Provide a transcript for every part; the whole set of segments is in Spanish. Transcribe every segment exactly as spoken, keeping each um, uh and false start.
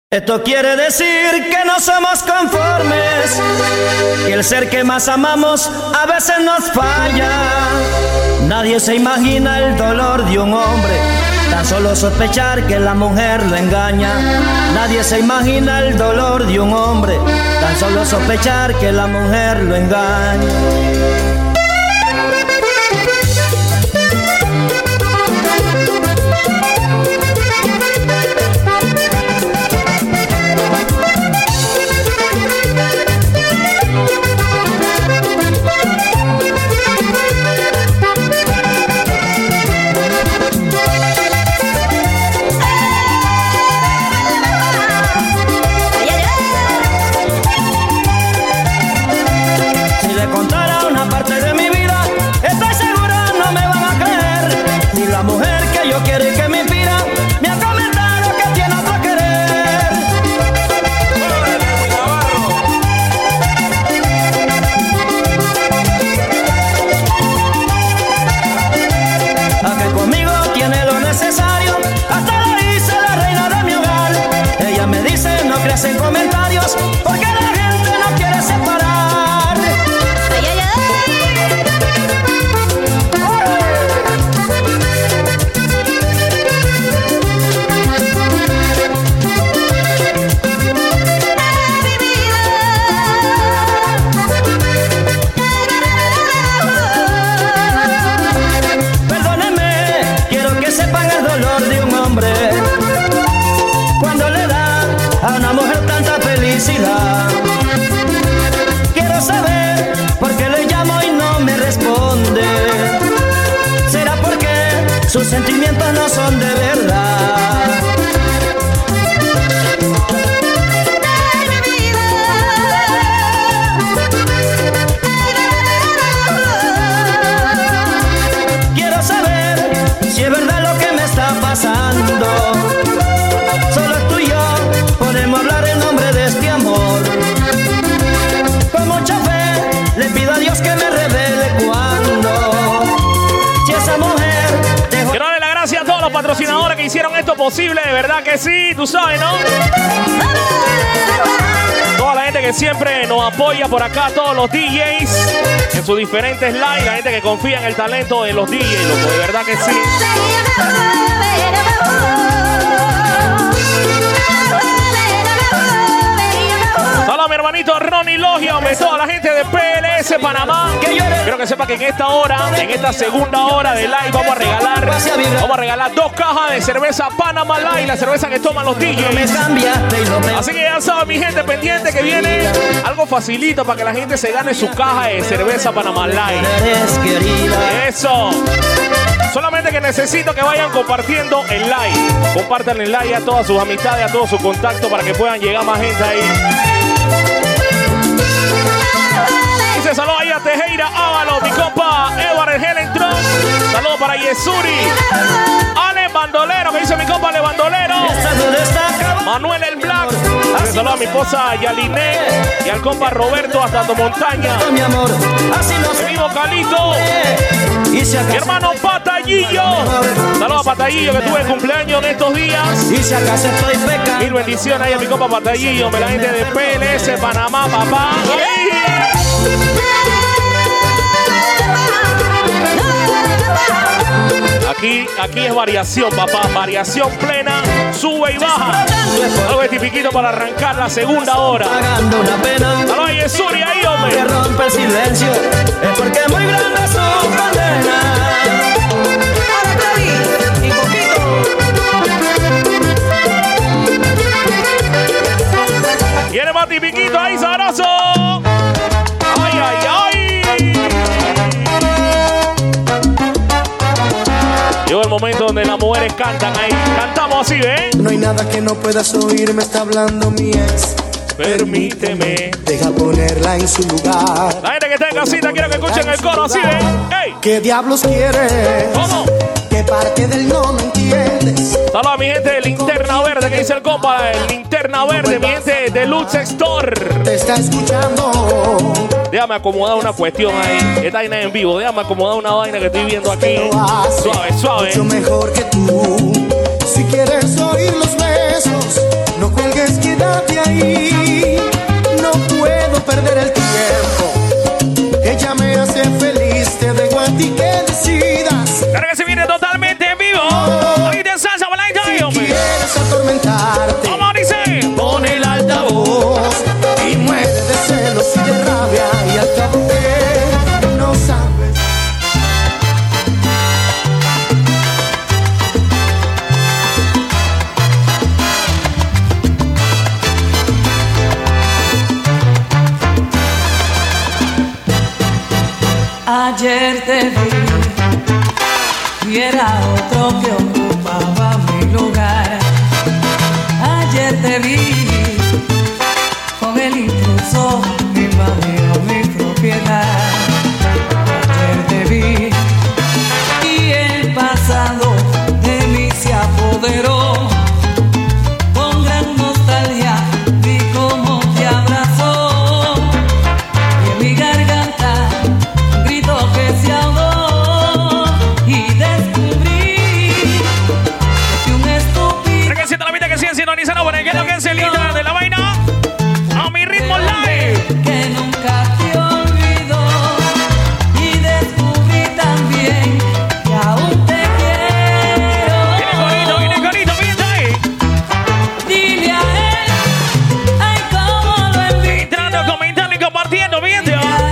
Esto quiere decir que no somos conformes, que el ser que más amamos a veces nos falla. Nadie se imagina el dolor de un hombre, tan solo sospechar que la mujer lo engaña. Nadie se imagina el dolor de un hombre, tan solo sospechar que la mujer lo engaña. En comentarios porque la gente no quiere separar. Ay, ay, ay. Perdónenme, quiero que sepan el dolor de un hombre cuando le da a una mujer tanta felicidad. Quiero saber por qué le llamo y no me responde. ¿Será porque sus sentimientos no son de verdad? Quiero saber si es verdad lo que me está pasando. Solo tú y yo podemos hablar en nombre de este amor. Con mucha fe le pido a Dios que me revele cuándo. Si esa mujer dejó... Quiero darle las gracias a todos los patrocinadores que hicieron esto posible. De verdad que sí, tú sabes, ¿no? Toda la gente que siempre nos apoya por acá, todos los D Js en sus diferentes lives, la gente que confía en el talento de los D Js, loco, de verdad que sí. Hola, mi hermanito Ronnie Logia, hombre, toda la gente de P L S Panamá. Quiero que sepa que en esta hora, en esta segunda hora de live, vamos a regalar, vamos a regalar dos cajas de cerveza Panamá Light, la cerveza que toman los D Js. Así que ya saben, mi gente pendiente, que viene algo facilito para que la gente se gane su caja de cerveza Panamá Light. Eso. Solamente que necesito que vayan compartiendo el like. Compartan el like a todas sus amistades, a todos sus contactos para que puedan llegar más gente ahí. Dice saludos ahí a Tejera Ávalo, mi compa Edward el Helentron. Saludos para Yesuri. Ale Bandolero, que dice mi compa Ale Bandolero. Manuel el Black. Dice saludos a mi esposa Yaliné y al compa Roberto hasta tu montaña. Mi amor, así nos vimos, Calito. Mi hermano Patallillo. Saludos a Patallillo, que tuve cumpleaños en estos días. Y si acaso estoy pecando. Mil bendiciones ahí a mi compa Patallillo, la gente de P L S Panamá, papá. Aquí, aquí es variación, papá. Variación plena, sube y baja. Algo de tipiquito para arrancar la segunda hora. Algo de Yesuri ahí, hombre. Que rompe el silencio, es porque muy grande es su condena. Y poquito. Viene más tipiquito ahí, sabroso. Ay, ay, ay. Llegó el momento donde las mujeres cantan ahí. Cantamos así, ¿eh? No hay nada que no puedas oír, me está hablando mi ex. Permíteme. Deja ponerla en su lugar. La gente que está en casita quiero que escuchen el coro así, ¿eh? ¡Ey! ¿Qué diablos quieres? ¿Cómo? ¿Qué parte del no me entiendes? Saludos a mi gente de Linterna Verde, que dice el compa, el Linterna Verde, mi gente de Lux Store. Te está escuchando. Déjame acomodar una cuestión ahí. Esta vaina en vivo. Déjame acomodar una vaina que estoy viendo aquí. Suave, suave. Mucho mejor que tú. Si quieres oír los besos No cuelgues, quédate ahí. No puedo perder el tiempo. Ella me hace feliz, te dejo a ti que decidas. Claro que se viene totalmente en vivo. Ahí de salsa, bailando. Si quieres atormentarte, ¿Cómo dice? pon el altavoz y muere de celos y de rabia. Y al cabo que no sabes. Ayer te vi y era otro que ocupaba mi lugar. Ayer te vi con el intruso que invadió mi propiedad. Ayer te vi y el pasado de mí se apoderó. Con gran nostalgia vi cómo te abrazó y en mi garganta que se ahogó y descubrí que un estúpido. Que sienta la vida que siguen sintonizando por el que es lo que es el líder de la vaina. A mi ritmo live. Que nunca te olvidó y descubrí también que aún te quiero. Viene corito, viene corito, viene ahí. Dile a él, ay cómo lo envidio. Entrando, comentando y compartiendo, viene.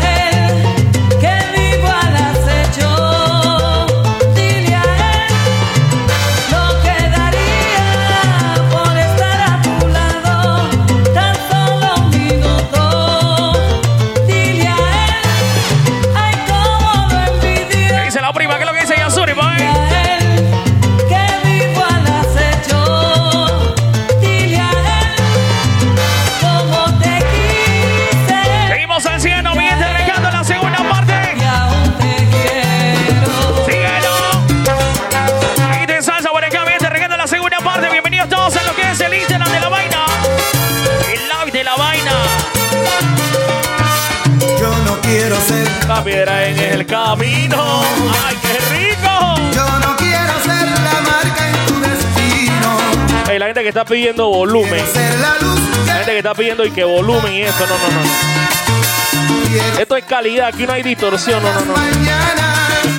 La piedra en el camino. ¡Ay, qué rico! Yo no quiero ser la marca en tu destino. Hey, la gente que está pidiendo volumen. Quiero ser la luz que La gente que está pidiendo y que volumen y eso. No, no, no. quiero. Esto es calidad. Aquí no hay distorsión. No, no, no. Mañana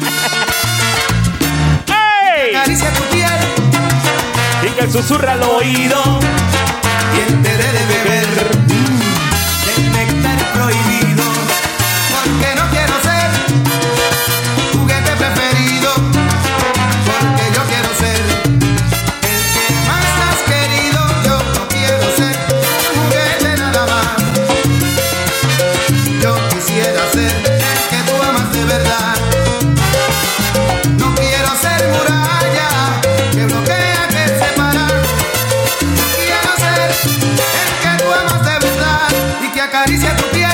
¡Hey! acaricia tu piel. Y que susurra al oído. Quien te dé de beber del néctar prohibido. Porque no quiero ser tu juguete preferido. Porque yo quiero ser el que más has querido. Yo no quiero ser un juguete nada más. Yo quisiera ser el que tú amas de verdad. No quiero ser muralla que bloquea, que separa. Quiero ser el que tú amas de verdad y que acaricia tu piel.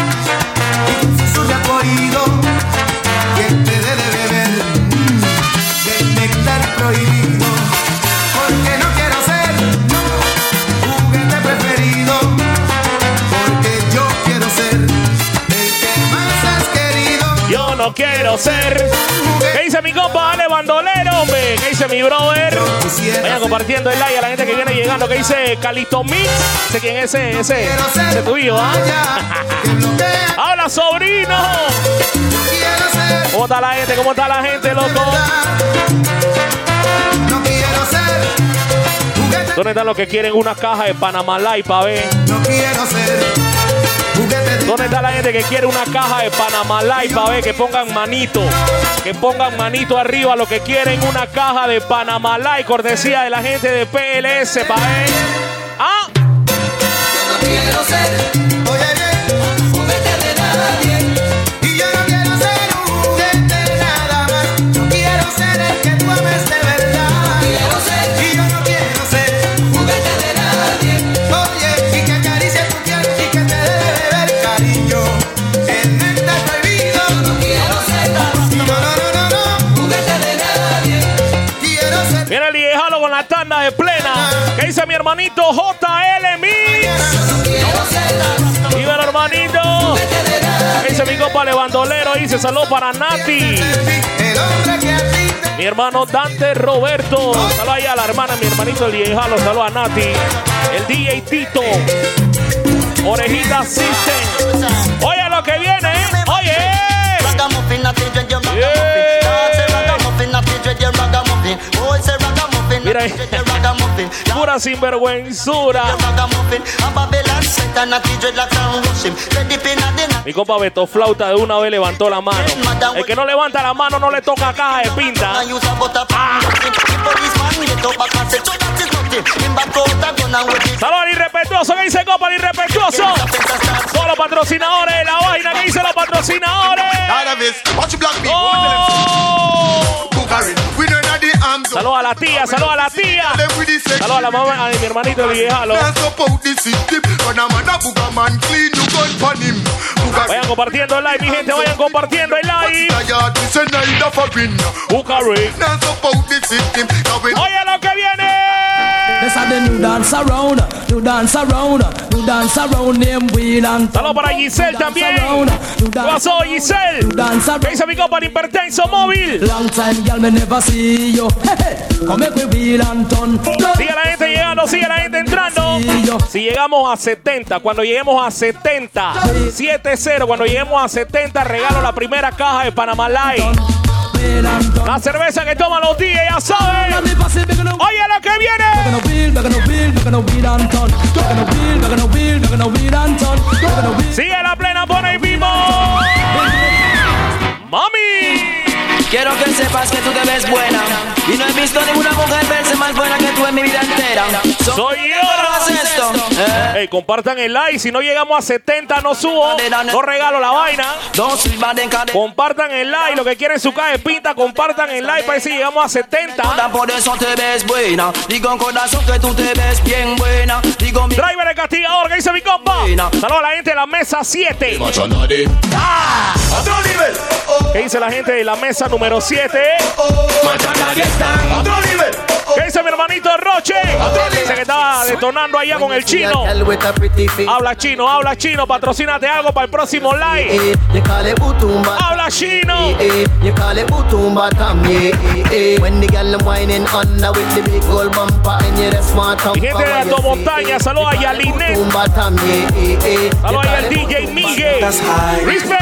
Oído, quien te dé de beber del néctar prohibido. Porque no quiero ser tu juguete preferido. Porque yo quiero ser el que más has querido. Yo no quiero ser. ¿Qué dice mi compa Ale Bandolero, hombre? ¿Qué dice mi brother? Vayan compartiendo el like a la gente que viene llegando. ¿Qué dice Calito Mix? Sé quién es ese, ese, ese tuyo, ¿ah? ¡Habla, sobrino! ¿Cómo está la gente? ¿Cómo está la gente, loco? No quiero ser. ¿Dónde están los que quieren una caja de Panamá Light para ver? No quiero ser. ¿Dónde está la gente que quiere una caja de Panamá Light para ver? Que pongan manito. Que pongan manito arriba los que quieren una caja de Panamá Light. Cortesía de la gente de P L S para ver. ¡Ah! Yo no quiero ser. Oye, bien. Juguete de nadie. Y yo no quiero ser un juguete nada más. Yo quiero ser el que tú ames de verdad. No quiero ser. Y yo no quiero ser juguete de nadie. Oye, y que acaricie tu piel y que te dé de beber cariño. El néctar prohibido. Yo no quiero ser. No, no, no, no, no. Juguete de nadie. Quiero ser. Viene el viejalo con la tanda de plena. ¿Qué dice mi hermanito J L Mix? Dímelo, hermanito. ¿Qué dice mi compa Levandolero? Dice salud para Nati. El hombre que a ti te Mi hermano Dante Roberto. Saludos ahí a la hermana, mi hermanito el D J Jalo. Saludos a Nati. El D J Tito. Orejita System. Oye lo que viene. Oye. Mira ahí. Pura sinvergüenzura. Mi compa Beto Flauta de una vez levantó la mano. El que no levanta la mano no le toca caja de pinta. Ah. Saludos al irrespetuoso. ¿Qué dice copa el irrespetuoso? Todos los patrocinadores de la vaina. ¿Qué dicen los patrocinadores? Oh. Saludos a la tía, saludos a la tía. Saludos a la mamá, a mi hermanito de Viejalo. Vayan compartiendo el live, mi gente, vayan compartiendo el live. Bucari. Oye lo que viene. Saludos para Giselle también. ¿Qué pasó, Giselle? ¿Qué dice mi compa Hipertenso Móvil? Sigue la gente llegando, sigue la gente entrando. Si llegamos a setenta, cuando lleguemos a setenta, siete cero, cuando lleguemos a setenta, regalo la primera caja de Panamá Light. La cerveza que toman los días, ya saben. Oye lo que viene. Sigue la plena, pone y vivo. Mami. Quiero que sepas que tú te ves buena y no he visto ninguna mujer verse más buena que tú en mi vida entera. So, Soy yo. Esto? ¿Eh? Hey, compartan el like. Si no llegamos a setenta, no subo. No regalo la vaina. Compartan el like. Lo que quieren su caja de pinta, compartan el like para ver si llegamos a setenta. Por eso te ves buena. Digo en corazón que tú te ves bien buena. Digo mi... Driver el castigador, que dice mi compa. Saludos a la gente de la mesa siete. Ah. ¿Qué dice la gente de la mesa número siete? ¿Qué dice mi hermanito Roche? Dice que estaba detonando allá con el chino. Habla chino, habla chino. Patrocínate algo para el próximo live. Habla chino. Mi gente de Alto Montaña, saludos a Yalinet. Saludos a el D J Miguel. Respect.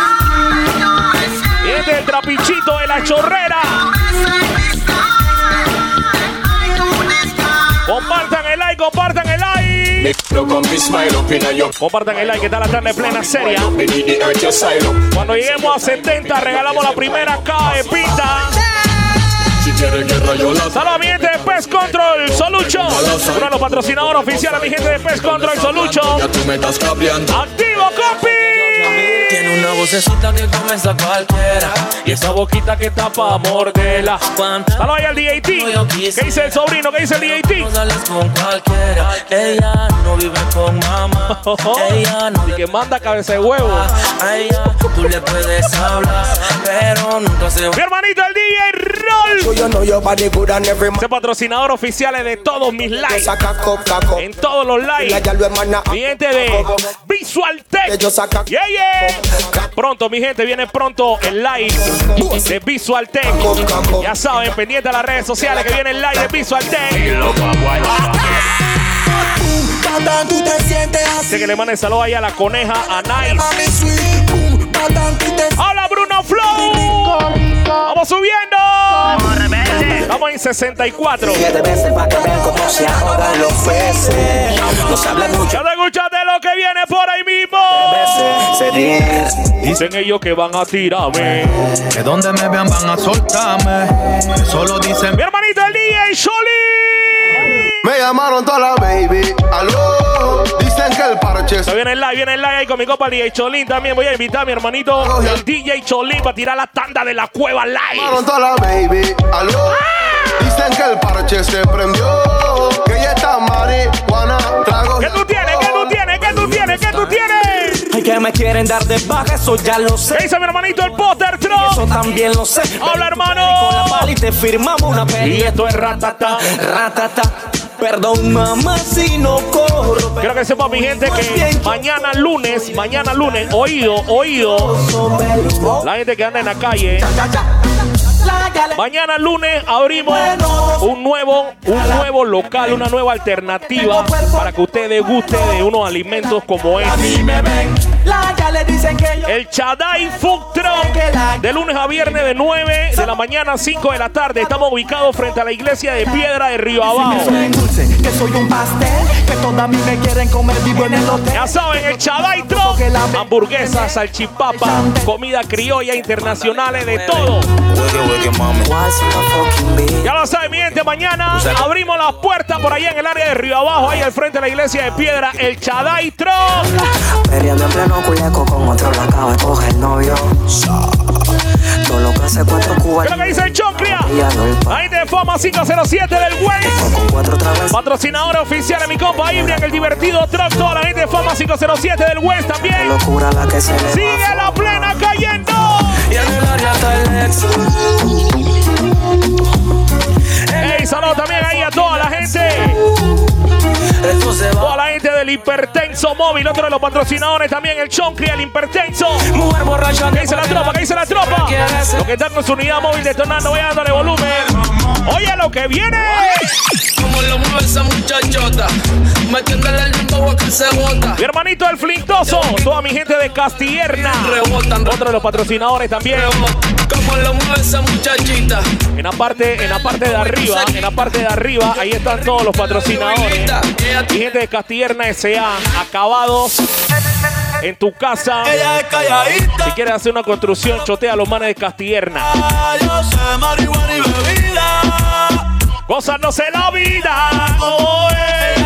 Y este es el trapichito de la chorrera. Compartan el like, compartan el like. Compartan el like, que está la tarde plena seria. Cuando lleguemos a setenta, regalamos la primera caja de pinta. Saludos a mi gente de Pest Control Solution. Uno de los patrocinadores oficiales, mi gente de Pest Control Solution. ¡Activo, compi! Tiene una vocecita que comienza cualquiera y esa boquita que está pa' morderla. Saludos ahí al D A T. ¿Qué dice el sobrino? ¿Qué dice el D A T? No sales con cualquiera. Ella no vive con mamá. Ella no y que manda cabeza de huevo. A ella tú le puedes hablar, pero nunca se va. Mi hermanito el D J Roll. Ese patrocinador oficial de todos mis lives. En todos los lives. Mi gente de Visual Tech. Yeah, yeah. Pronto, mi gente, viene pronto el live de Visual Tech. Ya saben, pendiente a las redes sociales que viene el live de Visual Tech. Sé que le manden saludos ahí a la coneja, a Nice. ¡Hola, Bruno Flow! ¡Vamos subiendo! Vamos en sesenta y cuatro. Ya te escuchaste lo que viene por ahí mismo. Dicen ellos que van a tirarme. Que donde me vean van a soltarme. Solo dicen mi hermanito el D J Sholi. Me llamaron toda la baby. Aló. Dicen que el parche se viene el live, viene el live ahí con mi copa el D J Cholín. También voy a invitar a mi hermanito el D J Cholín para tirar la tanda de la cueva live. Me llamaron toda la baby. Aló. Ah. Dicen que el parche se prendió. Que ya está marihuana. Trago. ¿Qué tú tienes? ¿Qué tú tienes? ¿Qué tú tienes? ¿Qué tú tienes? Ay, que me quieren dar de baja, eso ya lo sé. ¿Qué dice mi hermanito el Potter Tron? Eso también lo sé. Habla, hermano. Con la pala y te firmamos una peli. Y esto es ratata. Ratata. Perdón, mamá, si no corro. Quiero que sepa mi gente que mañana lunes, mañana lunes, oído, oído. La gente que anda en la calle. Mañana lunes abrimos un nuevo, un nuevo local, una nueva alternativa para que usted deguste de unos alimentos como este. El Chadai Food Truck, de lunes a viernes de nueve de la mañana a cinco de la tarde. Estamos ubicados frente a la iglesia de Piedra de Río Abajo. Que soy un pastel, que todas mí me quieren comer vivo en el hotel. Ya saben, el Chadai Truck, hamburguesas, salchipapa, comida criolla internacionales, de todo. Ya lo saben, mi gente, mañana abrimos las puertas por allá en el área de Río Abajo, ahí al frente de la iglesia de Piedra, el Chadai Truck. Perreando en pleno culeco con otro la acaba de coger novio. Todo lo que hace cuatro cubas. ¿Qué es lo que dice el Choncria? La gente de Fama cinco cero siete del West. Patrocinador oficial de mi compa Ibria en el divertido truck. Toda la gente de Fama cinco cero siete del West también. Sigue la plena cayendo. Y en el área está el ex. Ey, saludos también ahí a toda la gente. Toda la gente del Hipertenso Móvil, otro de los patrocinadores también, el Choncri, el Hipertenso. ¿Qué dice la tropa? ¿Qué dice la tropa? Los que están con su unidad móvil detonando, voy dándole volumen. Oye, lo que viene. Como lo mueve esa muchachota, metiéndole el limbo a que se bota. Mi hermanito el Flintoso, toda mi gente de Castierna, otro de los patrocinadores también. Como lo mueve esa muchachita. En la parte, en la parte de arriba, en la parte de arriba, ahí están todos los patrocinadores. Mi gente de Castierna S A, acabados en tu casa. Si quieres hacer una construcción, chotea a los manes de Castierna. Gozándose la vida. Oh, eh.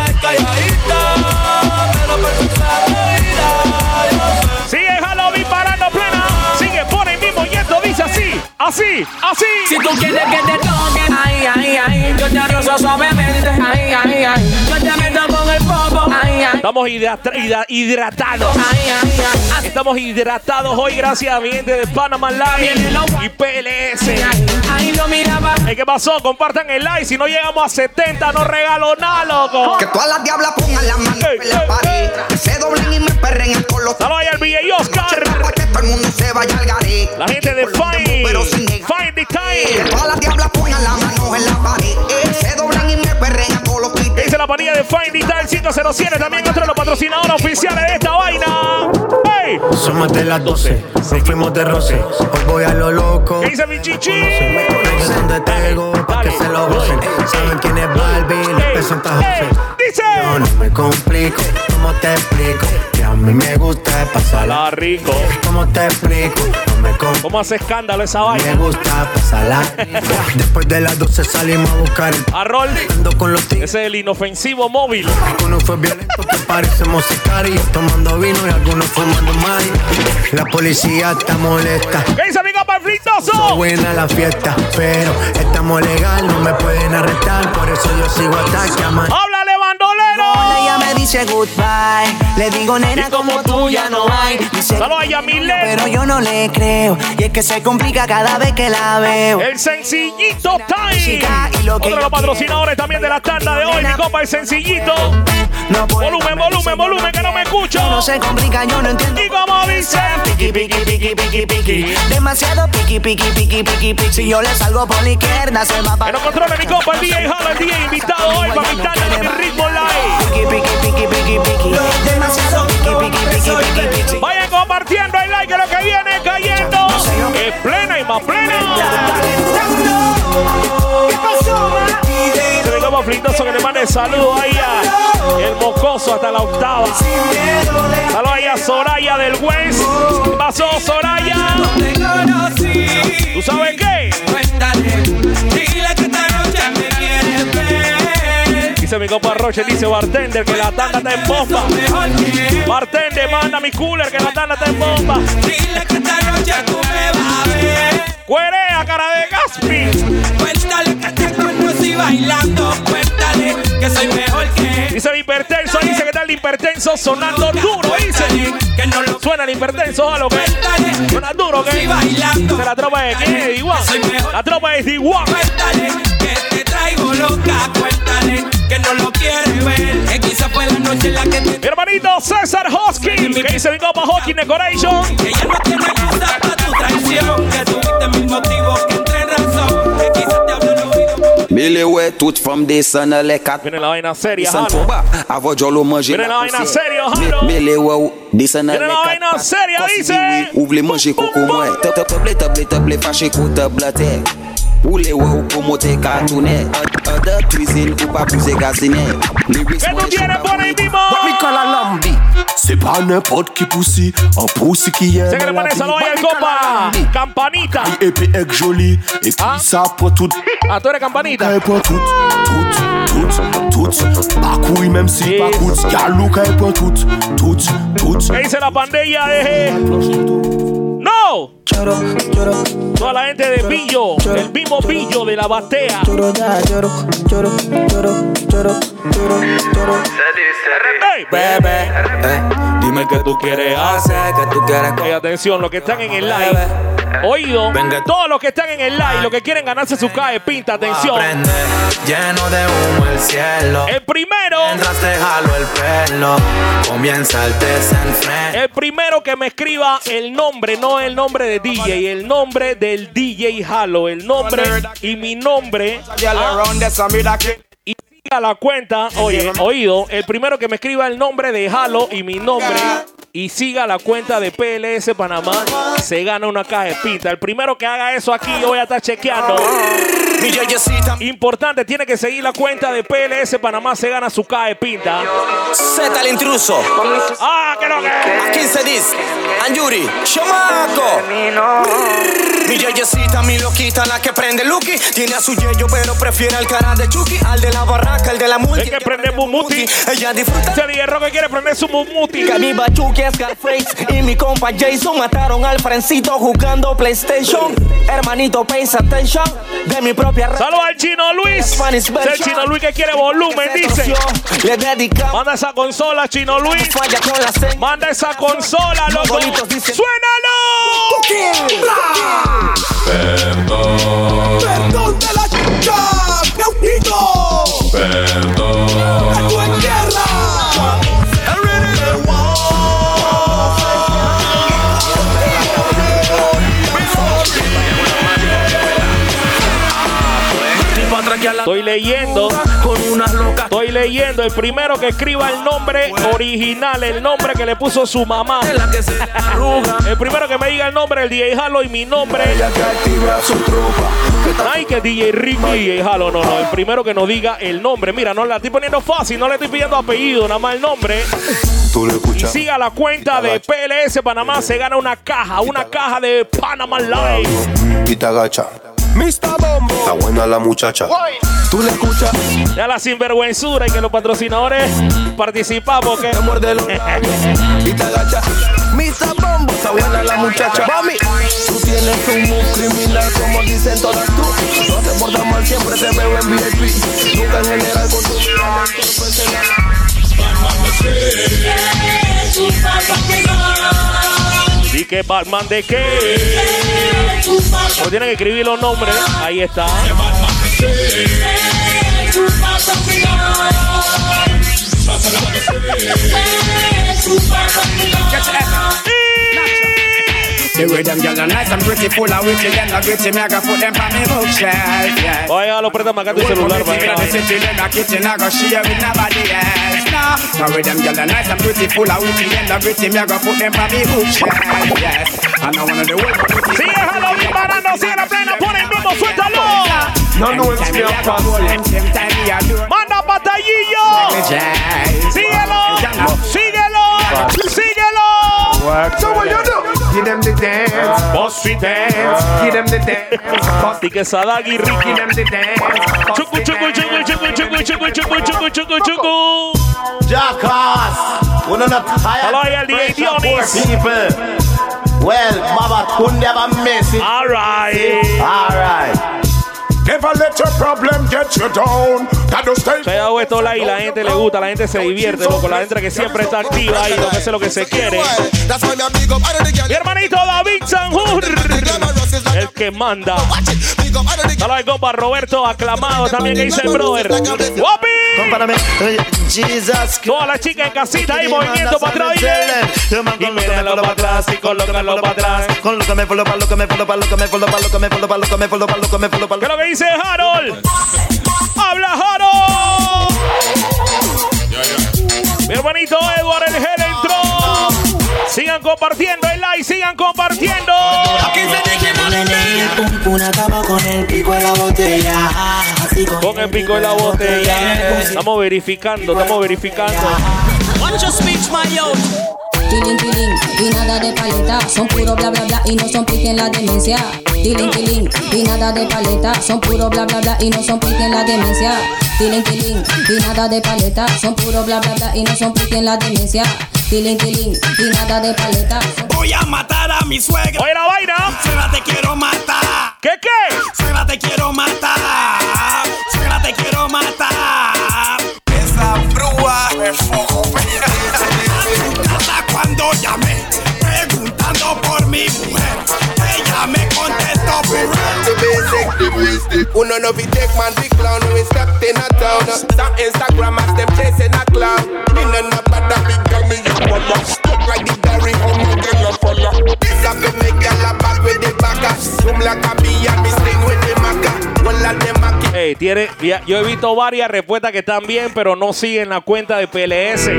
Sigue Halloween parando plena. Sigue por el mismo y esto dice así, así, así. Si tú quieres que te toquen, ay, ay, ay, yo te rozo suavemente, ay, ay, ay, yo te meto con el popo, ay, ay. Estamos hidrat hidra hidratados. Ay, ay, ay. Estamos hidratados hoy gracias a mi gente de Panama Live y P L S. Ay, no miraba. Hey, ¿qué pasó? Compartan el like. Si no llegamos a setenta, no regalo nada, loco. Que todas las diablas pongan las manos Ey, en la ey, pared. Que se doblen y me perren el color. Saludos ahí al V J Oscar. Para que todo el mundo se vaya al garé. La gente de Fine. Pero sin negar. Find the Que time. todas las diablas pongan las manos en la pared. Que se doblen y me perren a todos los ¿Qué tites. dice la panilla de Find the Time cinco cero siete? También otro de los patrocinadores oficiales de esta vaina. ¡Hey! Somos de las doce, nos fuimos de roce. Hoy voy a lo loco. ¿Qué dice mi chichi? Me conocen de Tego, pa' que se lo gocen. Saben quién es Barbie, los pesos en José. Dice. Yo no me complico, ¿cómo te explico? Que a mí me gusta pasarla La rico. ¿Cómo te explico? No me complico. ¿Cómo hace escándalo esa Me vaina? gusta pasarla rico. Después de las doce salimos a buscar el Arrol. ando con los tigres. Ese es el inofensivo móvil. Algunos fue violento que parecemos sicarios, tomando vino y algunos fumando maíz. La policía está molesta. ¿Qué dice mi compa el Flintoso? Buena la fiesta, pero estamos legal, no me pueden arrestar, por eso yo sigo hasta que aman. ¡Háblale, bandolero! Ella me dice goodbye. Le digo, nena, como tú ya no hay. Dice, Saludos a Yamile. pero yo no le creo. Y es que se complica cada vez que la veo. El Sencillito Time. Chica, y lo que Otro de yo los patrocinadores también de la tanda de hoy, mi compa el Sencillito. No puedo Volumen, volumen, volumen, que no me escucho. No se complica, yo no entiendo. Y como dice, Piqui, piqui, piqui, piqui, piqui. Demasiado piqui, piqui, piqui, piqui, piqui. Si yo le salgo por la izquierda, se va que para. no controla mi compa el D J Hall, el D J invitado hoy para mi tanda de mi ritmo live. Piqui, piqui, piqui, piqui, piqui. Demasiado piqui, piqui, piqui, piqui, piqui. Vayan compartiendo el like, que lo que viene cayendo es plena y más plena. ¿Qué pasó, ma? Se me como Flintoso que le mande saludos ahí a el mocoso hasta la octava. Saludos ahí a Soraya del West. ¿Qué pasó, Soraya? ¿Tú sabes qué? Dile que esta noche me quieres ver. Dice mi compa Roche, dice bartender que la tanda está en bomba. Bartender, manda mi cooler que la tanda está en bomba. Dile que esta noche tú me vas a ver. Cuerea, cara de Gaspi. Cuéntale que te conocí bailando. Cuéntale que soy mejor que él. Dice el hipertenso, dice que está el hipertenso sonando duro, dice. Que no lo Suena el hipertenso, a lo que suena duro, que bailando. dice la tropa de quién es igual. La tropa es igual. Cuéntale que te traigo loca. Cuéntale que no lo quieres ver. Que quizá fue la noche en la que te. Mi hermanito César Hoskins, que dice mi compa Hoskins Decoration. Que ella no tiene excusa para tu traición. Que tuviste mil motivos que entren razón. Mille ouais, tout from descend les quatre. Viene la vaina seria, Descend Halo. pour bas, avant Jolo manger. Viene la vaina seria, Halo. Mille ouais, descend les Viene la vaina quatre. seria, dice. Ouvre les manger coco moi. Top top top les top les top les fâché côté blaté. Ou les ouais ou pour monter cartonné. De cuisine ou pas pousser gaziner. Que tú tienes por ahí mismo. C'est pas n'importe qui poussi, un poussi qui aime. Se que le pone salón ahí al compa. Campanita. Et puis avec joli, et puis ça pour tout. Ah, tú eres campanita. Et pour tout, tout, tout, tout. Pas couille même si pas coûte. Galouka et pour tout, tout, tout. ¿Qué dice la pandilla de No! Toda la gente de Billo, el mismo Billo de la batea. Hey, bebé, eh, dime qué tú quieres hacer, qué tú quieres. Hey, atención, los que están en el live. Oído, todos los que están en el live, los que quieren ganarse su cae pinta, atención. Lleno de humo el cielo. El primero. Mientras te jalo el pelo, comienza el desenfreno. El primero que me escriba el nombre, no el nombre de D J, el nombre del D J Halo, el nombre y mi nombre. Ah, y siga la cuenta, oye, oído, el primero que me escriba el nombre de Halo y mi nombre. Y siga la cuenta de P L S Panamá, se gana una caja de pinta. El primero que haga eso aquí, yo voy a estar chequeando. Importante, tiene que seguir la cuenta de P L S Panamá, se gana su caja de pinta. Z el intruso. Ah, que no que. A quince dis. Anjuri. Chamaco. Mi yeyecita, mi loquita, la que prende Lucky. Tiene a su yeyo, pero prefiere al cara de Chucky. Al de la barraca, el de la multi. El que prende Mumuti. Ella disfruta. Se hierro que quiere prender su Mumuti. Que mi Bachuki, Scarface y mi compa Jason mataron al Frencito jugando PlayStation. Hermanito, pay attention. De mi propia red. Saludos al Chino Luis. Es el Chino Luis que quiere volumen, dice. Le dedicamos. Manda esa consola, Chino Luis. Manda esa consola, loco. ¡Suénalo! Perdón. Perdón de la chica. Neutito. Perdón. Esto es tierra. Estoy leyendo, estoy leyendo el primero que escriba el nombre original, el nombre que le puso su mamá. El primero que me diga el nombre del D J Halo y mi nombre. Ay, que D J Ricky D J Halo, no, no, el primero que nos diga el nombre. Mira, no la estoy poniendo fácil, no le estoy pidiendo apellido, nada más el nombre. Y siga la cuenta de P L S Panamá, se gana una caja, una caja de Panama Live. Y te agacha. mister Bombo. Está buena la muchacha. Tú le escuchas. Ya la sinvergüenzura y que los patrocinadores participan porque. Te muerde los labios y te agacha. mister Bombo. Está buena la muchacha. Mami, tú tienes un move criminal como dicen todas tú. No te portas mal, siempre te veo en V I P. Nunca en general con tu ¿Y qué Batman de qué? O tienen que escribir los nombres. Ahí está. Oiga, lo presta acá tu celular, sigue Halo disparando, sigue la plena, pon el mismo, suéltalo. Manda batallillo. Síguelo, síguelo, síguelo. So what you do? Give them the dance. Bossy dance. Give them the dance. Y que Sadagi Ricky. Give them the dance. Chucu, chucu, chucu, chucu, chucu, chucu, chucu, chucu, chucu, chucu. Jackass. We're not tired. Hello, el D J Dionis. People. Well, Baba could never miss it. All right. All right. Never let your problem get you down. Se ha dado esto like y la gente le gusta, la gente se divierte, loco. La gente que siempre está activa ahí, lo que hace lo que se quiere. Mi hermanito David Sanjur, el que manda. Saludos al compa Roberto, aclamado también, que dice el brother. ¡Guapi! Todas las chicas en casita ahí, movimiento para atrás. Y míralo para atrás y colócalo para atrás. Colócame, colócame, colócame, colócame, colócame, colócame, colócame, colócame, colócame, colócame, colócame. ¿Qué es lo que dice Harold? habla Jaro. Mi hermanito Edward el G entró. Sigan compartiendo el like, sigan compartiendo. Una cama con el pico de la botella. Así con, con el pico de la botella. Estamos verificando, estamos verificando. Watch your speech, my yo. Tiling, tiling, y nada de paleta. Son puro bla bla bla y no son pique en la demencia. Tiling, tiling, y nada de paleta. Son puro bla bla bla y no son pique en la demencia. Tiling, tiling, y nada de paleta. Son puro bla bla bla y no son pique en la demencia. Tiling, tiling, y nada de paleta. Voy a matar a mi suegra. Oye la vaina. Suegra te quiero matar. ¿Qué qué? Suegra te quiero matar. Suegra te quiero matar. Esa brúa me fojo. Cuando llamé preguntando por mi mujer, ella me contestó. Uno no be take man big clown when we stepped in a town. Some Instagram as them chasing a clown. Me no no bad big girl me you wanna stuck like the Gary home girl a follow. This up me make girl a back with the backer. Zoom like a bee and me sting with the maca. One of them maca. Hey, tiene, ya, yo he visto varias respuestas que están bien, pero no siguen la cuenta de P L S.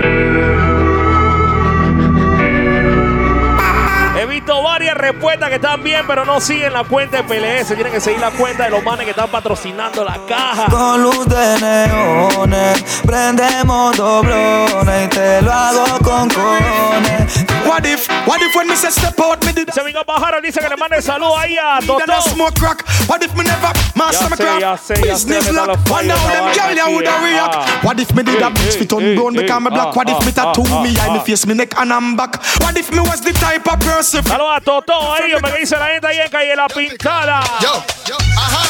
He visto varias respuestas que están bien, pero no siguen la cuenta de P L S. Tienen que seguir la cuenta de los manes que están patrocinando la caja. Con luz de neones, prendemos doblones y te lo hago con cojones. What if, what if when me say step out, me did Se venga a bajar, dice que le mande salud ahí a Toto. smoke crack. What if me never master my craft? Ya sé, ya sé, Business lock. One now them girl ya woulda react. What if me did a bitch fit on brown become me black? What if me tattoo me eye, me face, me neck and I'm back? What if me was the type of person? Saludos a Toto ahí, me dice la gente ahí en Calle La Pintada. Yo, yo, ajá.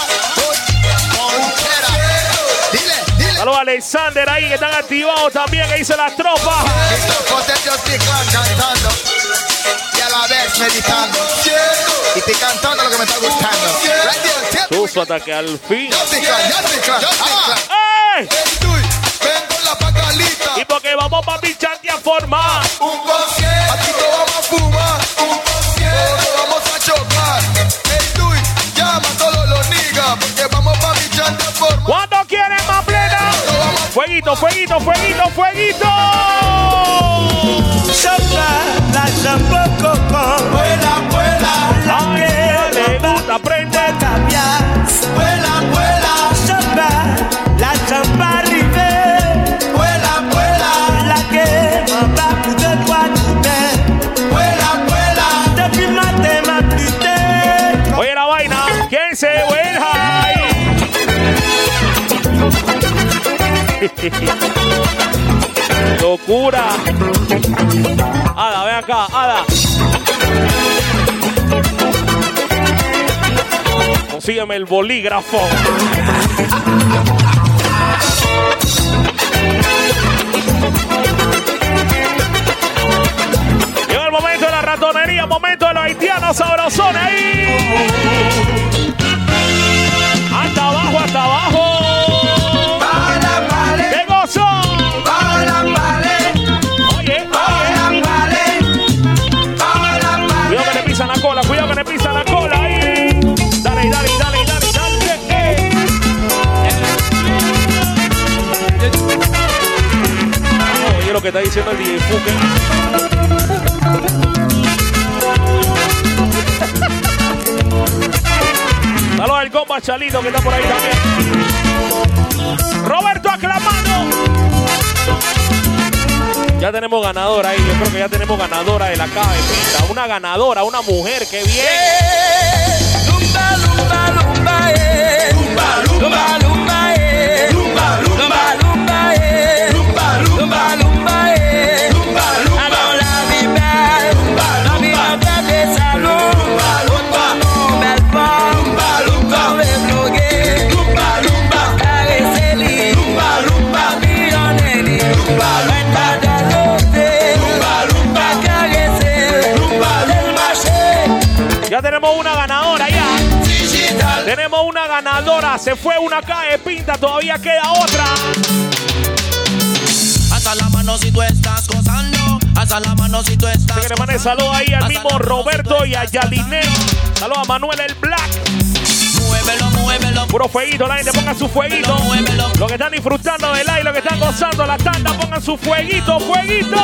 Dile, dile. Saludos a Alexander ahí que están activados también, que dice las tropas. Yo estoy cantando y a la vez meditando. Y estoy cantando lo que me está gustando. Suso hasta que al fin. Yo estoy claro, yo estoy claro. ¡Ey! Ven con la pacalita. Y porque vamos pa' Pichante a formar un concierto. Aquí todos vamos a fumar. Un concierto. Todos vamos a chocar. Hey, tú, llama a todos los niggas. Porque vamos pa' Pichante a formar. ¿Cuánto quieren más plena? Fueguito, fueguito, fueguito, fueguito. La champa coco. Vuela, vuela. La que le gusta aprender. Cambiar. Vuela, vuela. Champa. La champa arrivée. Vuela, vuela. La que m'a plus de toi tout. Vuela, vuela. Depuis matin m'a plité. Oye la vaina. ¿Quién se vuelva ahí? Locura. Ada, ven acá, Ada. Consígueme el bolígrafo. Llegó el momento de la ratonería, momento de los haitianos sabrosones ahí. Hasta abajo, hasta abajo. ¡Qué gozo! Cuidado que le pisan la cola, cuidado que le pisan la cola ahí. Dale, dale, dale, dale, dale. Eh. Oye lo que está diciendo el D J Fuque. Saludos al compa Chalito que está por ahí también. Roberto aclamando. Ya tenemos ganadora ahí, yo creo que ya tenemos ganadora de la caja de pinta. Una ganadora, una mujer, qué bien. Lumba, lumba, lumba, eh. Lumba, lumba, lumba, eh. Lumba, lumba, lumba, eh. Lumba, lumba, lumba, eh. Lumba, lumba. Alors la vie belle, la vie belle de salon. Lumba, lumba, belle femme. Lumba, lumba, le bloguer. Lumba, lumba, caresser-li. Lumba, lumba, millionnaire. Lumba, lumba, ya tenemos una ganadora ya. Tenemos una ganadora. Se fue una caja de pinta. Todavía queda otra. Alza la mano si tú estás gozando. Alza la mano si tú estás gozando. Que le mande saludos ahí al mismo Roberto y a Yaliné. Saludos a Manuel el Black. Muévelo, muévelo. Puro fueguito, la gente ponga su fueguito. Los que están disfrutando del aire, los que están gozando la tanda, pongan su fueguito, fueguito.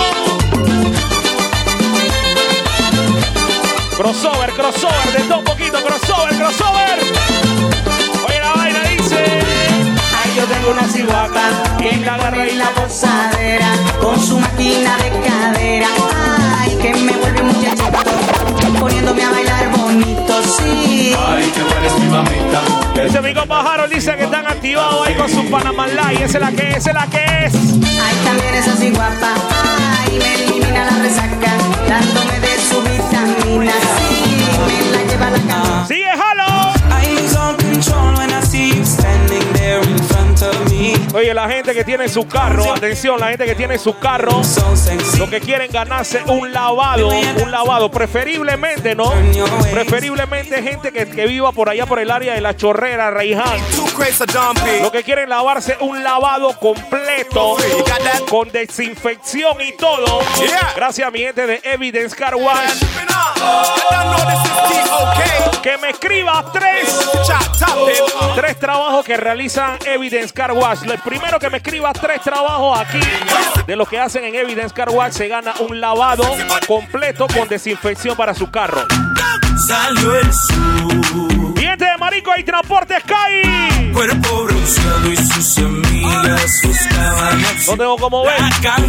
Crossover, crossover, de todo un poquito, crossover, crossover. Oye, la vaina dice: ay, yo tengo una cihuaca que la agarra y la posadera con su máquina de cadera. Ay, que me vuelve muchachito, poniéndome a bailar bonito, sí. Ay, que eres mi mamita. Dice mi compa Harold, dice que están activados ahí con su Panamá Live. Esa es la que es, esa es la que es. Ay, también es así guapa. Ay, me elimina la resaca, dándome de su vitamina. Sí, me la lleva a la cama. Sigue, Halo. I lose all control when I see you standing there in front of me. Oye, la gente que tiene su carro, atención, la gente que tiene su carro, lo que quieren ganarse un lavado, un lavado, preferiblemente, ¿no? Preferiblemente gente que, que viva por allá por el área de La Chorrera, Reiján. Lo que quieren lavarse un lavado completo, con desinfección y todo. Gracias a mi gente de Evidence Car Wash. Que me escriba tres, tres trabajos que realizan Evidence Car Wash. El primero que me escriba tres trabajos aquí de los que hacen en Evidence Car Wash se gana un lavado completo con desinfección para su carro. Salió el sur. Gente de Marico y Transporte Sky. Cuerpo bronceado y sus amigas buscaban. No tengo como ver.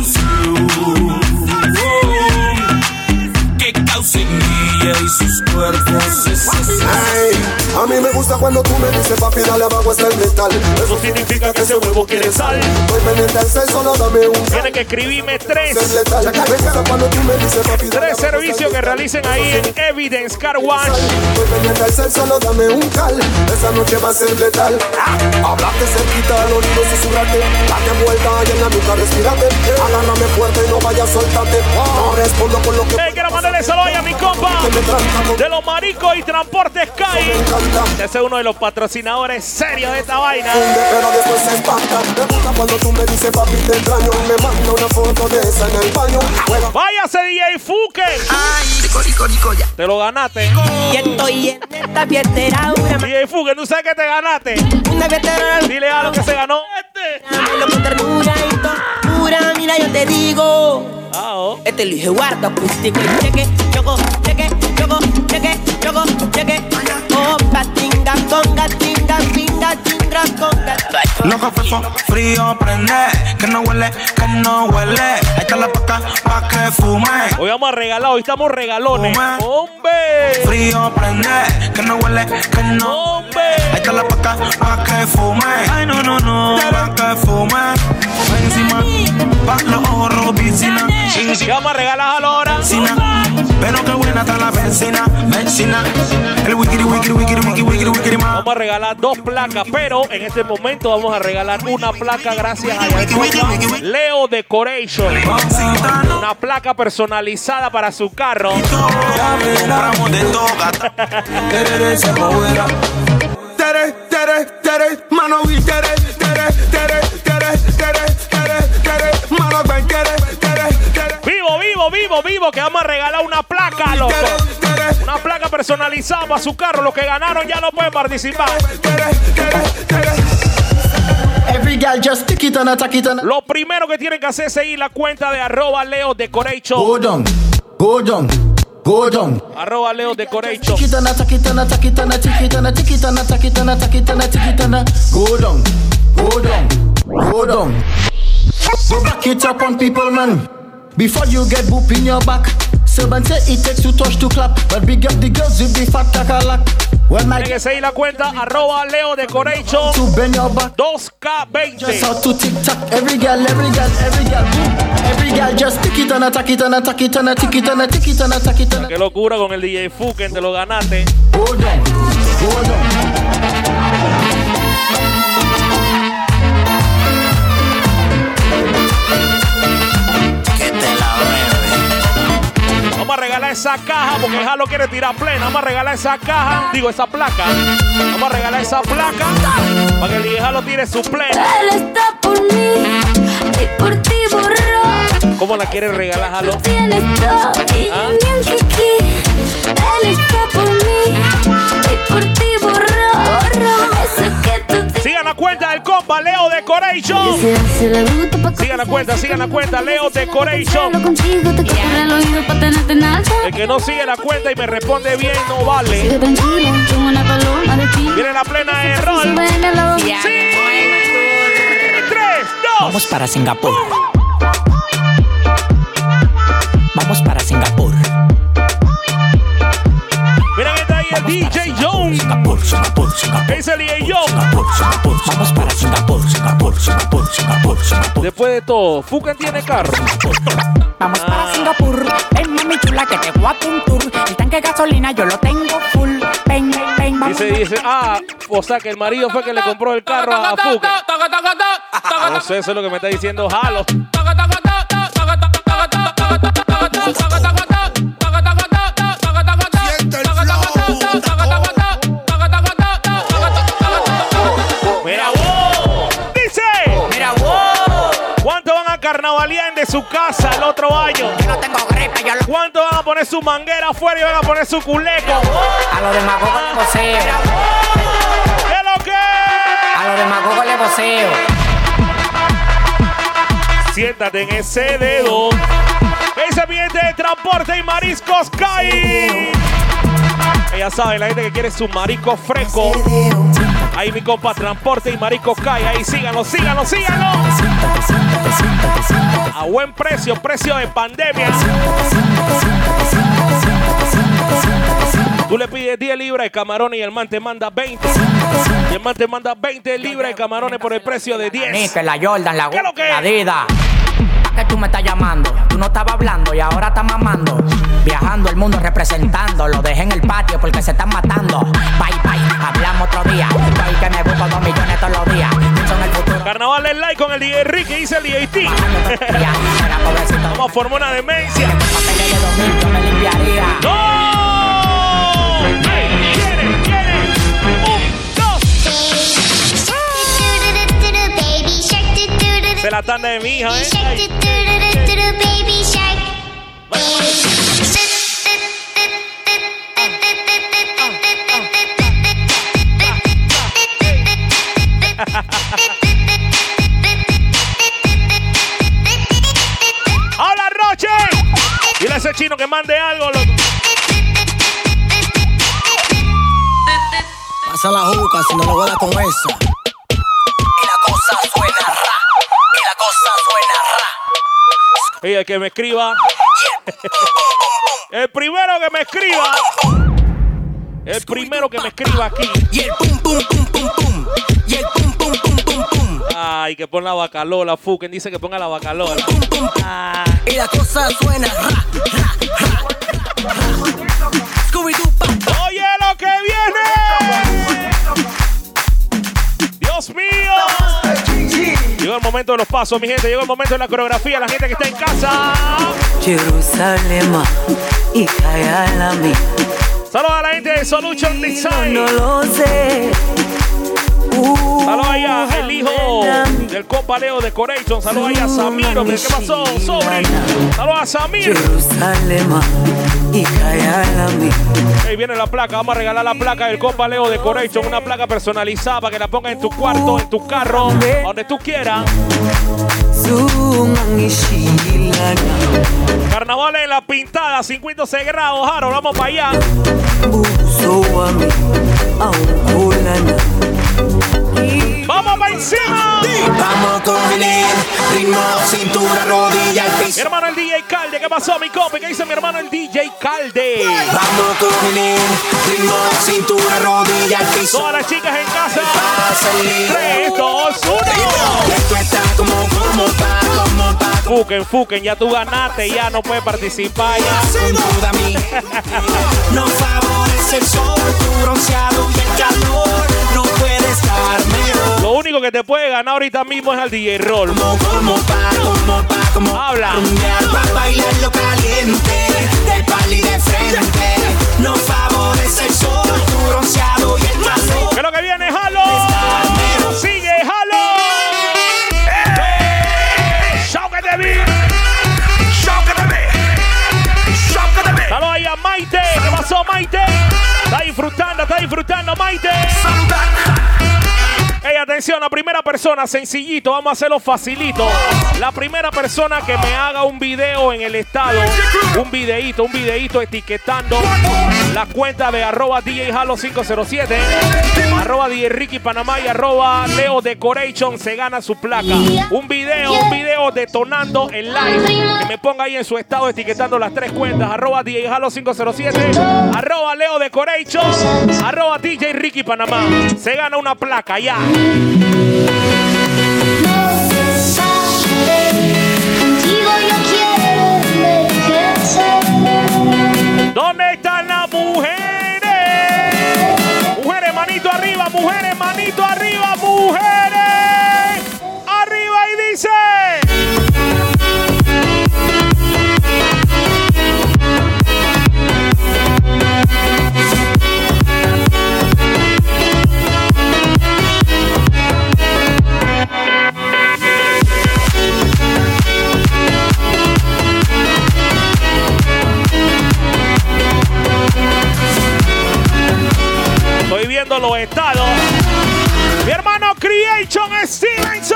Que causen ella y sus cuerpos. Ay, a mí me gusta cuando tú me dices papi dale abajo hasta el metal. Eso significa que ese huevo quiere sal. Estoy pendiente al sexo, no dame un. Tienen que escribirme tres. Cuando tú me dices papi Tres servicios que realicen ahí en Evidence Car Wash. Estoy pendiente al sexo, no dame un cal. Esa noche va a ser letal. Hablarte cerquita al oído, susurrate. Date vuelta y en la nuca respirate. Agárrame fuerte y no vayas, suéltate. No respondo con lo que. Hey, quiero mandarle saludos a mi compa de los Maricos y Transporte Sky. Ese es uno de los patrocinadores serios de esta vaina. Pero después se espanta. Me gusta cuando tú me dices papi te extraño. Me manda una foto de esa en el baño. Váyase D J Fuque. Ay, rico, rico, rico ya. Te lo ganaste. Y estoy en esta fiestera. D J Fuque, ¿tú sabes que te ganaste? Una fiestera. Dile a lo que se ganó. Lo con ternura y ternura, mira yo te digo. Ah, oh. Este lo dije guarda, acústico y cheque, choco, cheque, choco, cheque, choco, cheque. Opa, tinga, conga, tinga, pinga, tinga, conga. Loco, fefo, frío, prende. Que no huele, que no huele. Ahí está la paca, pa' que fume. Hoy vamos a regalar, hoy estamos regalones. Fume. ¡Hombre! Frío, prende. Que no huele, que no. ¡Hombre! Ahí está la paca, pa' que fume. Ay, no, no, no, pa' que fume. Encima, pa' los ojos rojos, piscina. Si vamos a regalar a la hora. Pero qué buena está la vecina, vecina. El wikiri, wikiri, wikiri, wikiri, wikiri, wikiri, ma. Vamos a regalar dos placas, pero en este momento vamos a regalar una placa gracias a Leo Decoration. Una placa personalizada para su carro. Tere, tere, tere, mano y tere, tere, tere, tere, tere, tere, tere, mano y tere, tere, tere. Vivo, vivo, vivo, vivo, que vamos a regalar una placa, loco. Una placa personalizada para su carro. Los que ganaron ya no pueden participar. Every girl just stick it on a tack it on a. Lo primero que tienen que hacer es seguir la cuenta de arroba Leo Decoration. Go down, go down, go down. Arroba Leo Decoration. Tick it on a tack it on a tack it on a tick it on a tick it on a tack it on a tack it on a tick it on a. Go down, go down, go down. So back it up on people, man. Before you get boop in your back. Servant say it takes two touch to clap, but big up the girls with the fat takalak. Well, my tienen que seguir la cuenta arroba Leo Decoration to bend your back. dos K veinte. Just how to tick tock. Every girl, every girl, every girl, boom. Every girl just tick it on a tack it on a tack it on a tick it on a tick it on a tack it on a. Qué locura con el D J Fuken, te lo ganaste. Go down, go down. Vamos a regalar esa caja porque Jalo quiere tirar plena. Vamos a regalar esa caja, digo esa placa. Vamos a regalar esa placa para que el D J Jalo tire su plena. Él está por mí y por ti borró. ¿Cómo la quiere regalar Jalo? Tienes todo y ¿Ah? bien kiki. Él está por mí y por ti borró. Sigan la cuenta del compa Leo Decoration. Sigan la cuenta, sigan la cuenta Leo Decoration. El que no sigue la cuenta y me responde bien no vale. Viene la plena de rol. Sí. Tres, dos. Vamos para Singapur. Vamos para Singapur. Miren que está ahí el D J Jones. Singapur, Singapur, Singapur. Es el D J Jones. Singapur, Singapur. Vamos para Singapur, Singapur, Singapur, Singapur, Singapur. Después de todo, Fucan tiene carro. Vamos ah. para Singapur. Ven, mami chula, que te voy a un tour. El tanque de gasolina yo lo tengo full. Ven, ven, vamos. Dice, dice, ah, o sea que el marido fue que le compró el carro a Fucan. No sé, eso es lo que me está diciendo Jalo. Mira vos, dice, mira vos, ¿cuánto van a carnavalear de su casa el otro año? Yo no tengo gripe, yo lo... ¿Cuánto van a poner su manguera afuera y van a poner su culeco? A los demagogos le voceo. ¿Qué es lo que? A los demagogos le voceo. Siéntate en ese dedo. Ese ambiente de transporte y mariscos cae. Ya saben, la gente que quiere su marisco fresco. Ahí mi compa, transporte y mariscos cae. Ahí síganlo, síganlo, síganlo. A buen precio, precio de pandemia. Tú le pides diez libras de camarones y el man te manda veinte. Y el man te manda veinte libras de camarones por el precio de diez. La Jordan, la ¿Qué es lo que? La Adidas. Que tú me estás llamando, tú no estabas hablando y ahora estás mamando. Viajando el mundo representando, lo dejé en el patio porque se están matando. Bye bye, hablamos otro día. Estoy que me busco dos millones todos los días. Son el futuro. Carnaval en like con el D J Ricky, dice el D J T. Vamos a formar una demencia. Yo me limpiaría. ¡No! ¡Hey! ¡Viene, viene! ¡Un, dos! Se la tanda de mi hija, ¿eh? ¡Hola, Roche! Dile a ese chino que mande algo, loco. Pasa la juca si no lo voy a dar con esa. Y la cosa suena ra. Y la cosa suena ra. Y el que me escriba. El primero que me escriba. El primero que me escriba aquí. Y el pum pum pum pum pum. Y el pum pum pum pum pum. Ay, que pon la bacalola. Fuken dice que ponga la bacalola. Pum, pum, pum. Ah. Y la cosa suena ra, ra, ra, ra. Oye lo que viene. Dios mío. Llegó el momento de los pasos, mi gente. Llegó el momento de la coreografía. La gente que está en casa. Jerusalén y Kayalami. Saludos a la gente de Solution Design. No lo sé. Uh, Saludos allá, el hijo del compa Leo Decoration. Saludos allá a Samir, hombre. ¿Qué pasó, Sobri? Saludos a Samir. Jerusalén y Kayalami. Ahí viene la placa. Vamos a regalar la placa del compa Leo Decoration. Una placa personalizada para que la pongas en tu cuarto, en tu carro, donde tú quieras. Carnaval en la pintada, cincuenta grados, Jaro. Vamos para allá. ¡Vamos para encima! Vamos con el ritmo, cintura, rodilla, al piso. Mi hermano el D J Calde, ¿qué pasó, mi compa? ¿Qué dice mi hermano el D J Calde? Vamos con el ritmo, cintura, rodilla, al piso. Todas las chicas en casa. tres, tres, dos, uno. Esto está como, como pa, como pa. Fuken, Fuken, ya tú ganaste, ya no puedes participar. Ya. Sin duda a mí, no favorece el sol, tu bronceado y el calor. No puede estar mejor. Lo único que te puede ganar ahorita mismo es al D J Roll. Como, como pa, como pa, como habla. Rumbear pa' bailar lo caliente, de pali de frente. No favorece el sol, tu bronceado y el calor. ¿Qué es lo que viene, Jalo? Sigue, Jalo. ¡Shócate bien! ¡Shócate bien! ¡Shócate bien! Saludos ahí a Maite. ¿Qué pasó, Maite? Está disfrutando, está disfrutando, Maite. Atención, la primera persona, sencillito, vamos a hacerlo facilito. La primera persona que me haga un video en el estado, un videíto, un videíto etiquetando la cuenta de arroba D J Halo cinco cero siete, arroba D J Ricky Panamá y arroba Leo Decoration, se gana su placa. Un video, un video detonando el live. Que me ponga ahí en su estado etiquetando las tres cuentas, arroba D J Halo cinco cero siete, arroba Leo Decoration, arroba D J Ricky Panamá. Se gana una placa ya. ¿Dónde están las mujeres? Mujeres, manito arriba, mujeres, manito arriba, mujeres. Arriba y dice. Estoy viendo los estados. Mi hermano Creation Stevenson.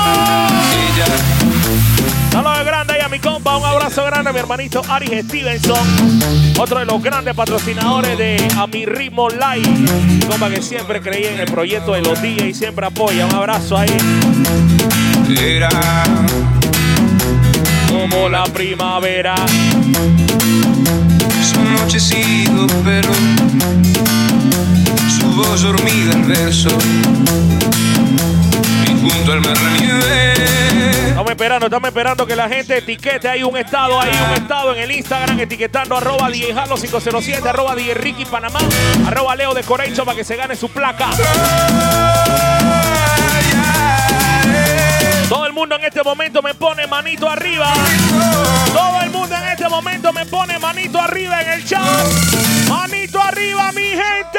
Saludos grande ahí a mi compa. Un abrazo grande a mi hermanito Aris Stevenson. Otro de los grandes patrocinadores de A Mi Ritmo Live. Mi compa que siempre creía en el proyecto de los D J y siempre apoya. Un abrazo ahí. Era como la primavera. Son nochecitos, pero su voz dormida el verso y junto al mar la nieve. Estamos esperando, estamos esperando que la gente etiquete. Hay un estado, hay un estado en el Instagram etiquetando arroba D J Halo cinco cero siete, arroba D J Ricky Panamá, arroba Leo Decoration para que se gane su placa. Todo el mundo en este momento me pone manito arriba. Todo el mundo en este momento me pone manito arriba en el chat. Manito arriba, mi gente.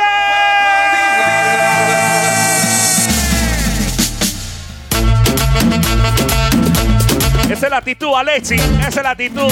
Esa es la actitud, Alexi. Esa es la actitud.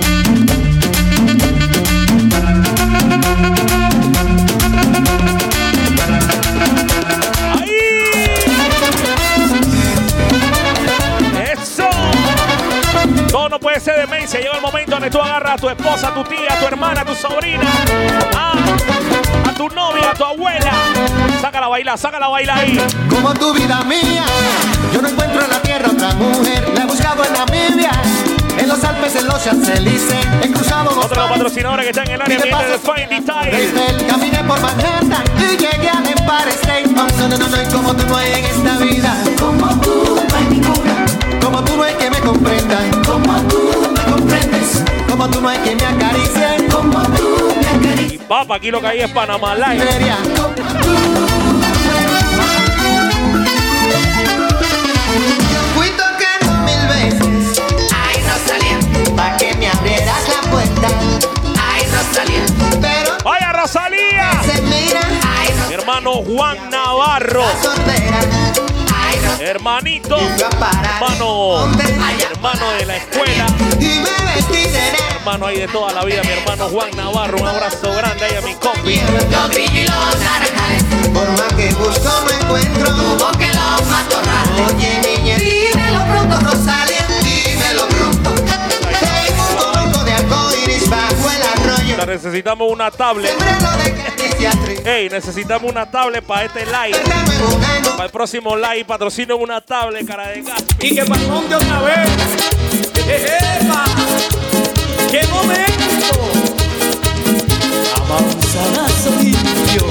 Todo no puede ser demencia. Llega el momento donde tú agarras a tu esposa, a tu tía, a tu hermana, a tu sobrina, a, a tu novia, a tu abuela. Sácala a bailar, sácala a bailar ahí. Como tu vida mía, yo no encuentro en la tierra otra mujer. La he buscado en Namibia, en los Alpes, en los Champs-Élysées. He cruzado los Otro de los patrocinadores que están en el área viene de Fine Detail. Desde el caminé por Manhattan y llegué al Empire State. No, no, no, no, y como tú no hay en esta vida. Como tú no hay ninguna. Como tú no hay que me comprendan. Como tú me comprendes. Como tú no hay que me acaricien. Como tú me acaricias. Y papá, aquí lo que hay es Panamá Live. Fui tocando mil veces. Ay, Rosalía, pa' que me abrieras la puerta. Ay, Rosalía, pero ¡vaya, Rosalía! Se mira. Ay, Rosalía, mi hermano Juan Navarro. Hermanito, hermano, hermano de la escuela, hermano ahí de toda la vida, mi hermano Juan Navarro. Un abrazo grande ahí a mi compi. Por más que busco no encuentro, tuvo que los matorrales. Oye, niña, dímelo pronto, Rosalía, dímelo pronto. Tengo un poco de arcoíris bajo el arroyo. Necesitamos una tablet. Ey, necesitamos una tablet para este live. Para el próximo live, patrocino una tablet, cara de gas. Y que pasó de otra vez. ¡Epa! ¡Qué momento! Avanzadazo limpio.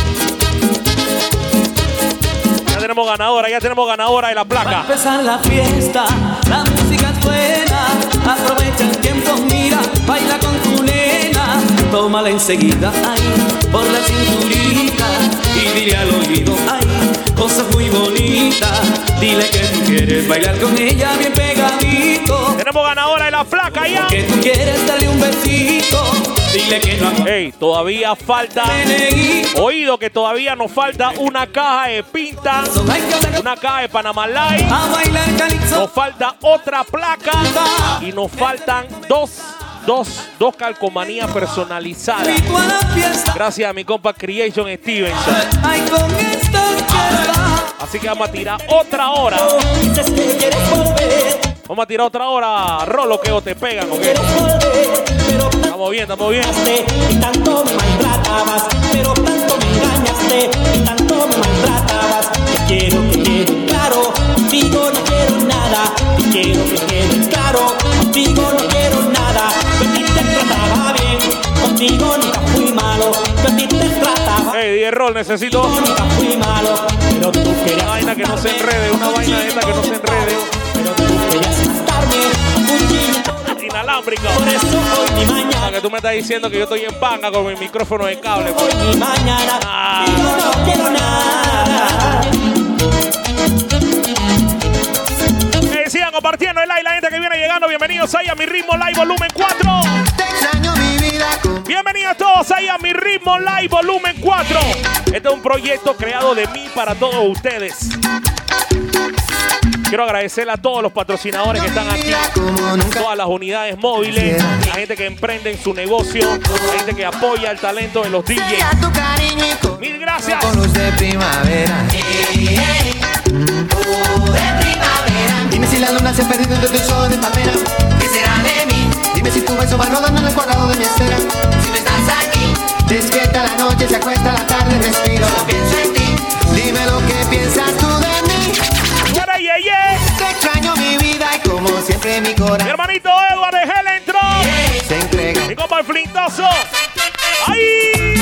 Ya tenemos ganadora, ya tenemos ganadora de la placa. Va a empezar la fiesta, la música es buena. Aprovecha el tiempo, mira, baila con tu nena. Tómala enseguida, ay, por la cinturita. Y dile al oído, ay, cosas muy bonitas. Dile que tú quieres bailar con ella bien pegadito. Tenemos ganadora de la placa ya. Que tú quieres darle un besito. Dile que no. Ey, todavía falta. Oído que todavía nos falta una caja de pinta. Una caja de Panamá Live. Nos falta otra placa. Y nos faltan dos. Dos, dos calcomanías personalizadas. Gracias a mi compa Creation Stevenson. Así que vamos a tirar otra hora. Vamos a tirar otra hora. Rolo, que o te pegan, ¿ok? Estamos bien, estamos bien. Y tanto me maltratabas, pero tanto me engañaste, y tanto me maltratabas. Te quiero que quede claro, contigo no quiero nada. Te quiero que quede claro, contigo no quiero nada. Yo a ti te trataba bien, contigo nunca fui malo. Yo a ti te trataba. Hey, D J Roll, necesito nunca fui malo, pero tú querías una vaina que no se enrede, una vaina esta que no se enrede. Pero tú querías gastarme un inalámbrico. Por eso hoy ni mañana. Que tú me estás diciendo que yo estoy en panga con mi micrófono de cable. Pues. Hoy ni mañana. Ah. Yo no quiero nada. Eh, sigan compartiendo el live, la gente que viene llegando. Bienvenidos ahí a Mi Ritmo Live Volumen cuatro. Te extraño mi vida. Bienvenidos todos ahí a Mi Ritmo Live Volumen cuatro. Este es un proyecto creado de mí para todos ustedes. Quiero agradecerle a todos los patrocinadores que están aquí, todas las unidades móviles, la gente que emprende en su negocio, la gente que apoya el talento de los D Js. Mil gracias. Con luz de primavera. Dime si la luna se ha perdido entre tus ojos de palmera. ¿Qué será de mí? Dime si tu beso va rodando en el cuadrado de mi esfera. Si no estás aquí, despierta la noche, se acuesta la tarde, respiro. Solo pienso en ti. Dime lo que piensas tú de mí. Yeah, yeah, yeah. Te extraño mi vida y como siempre mi corazón. Mi hermanito Edward de Gel entró. Yeah. Se entrega. Mi compa el Flintoso. ¡Ay!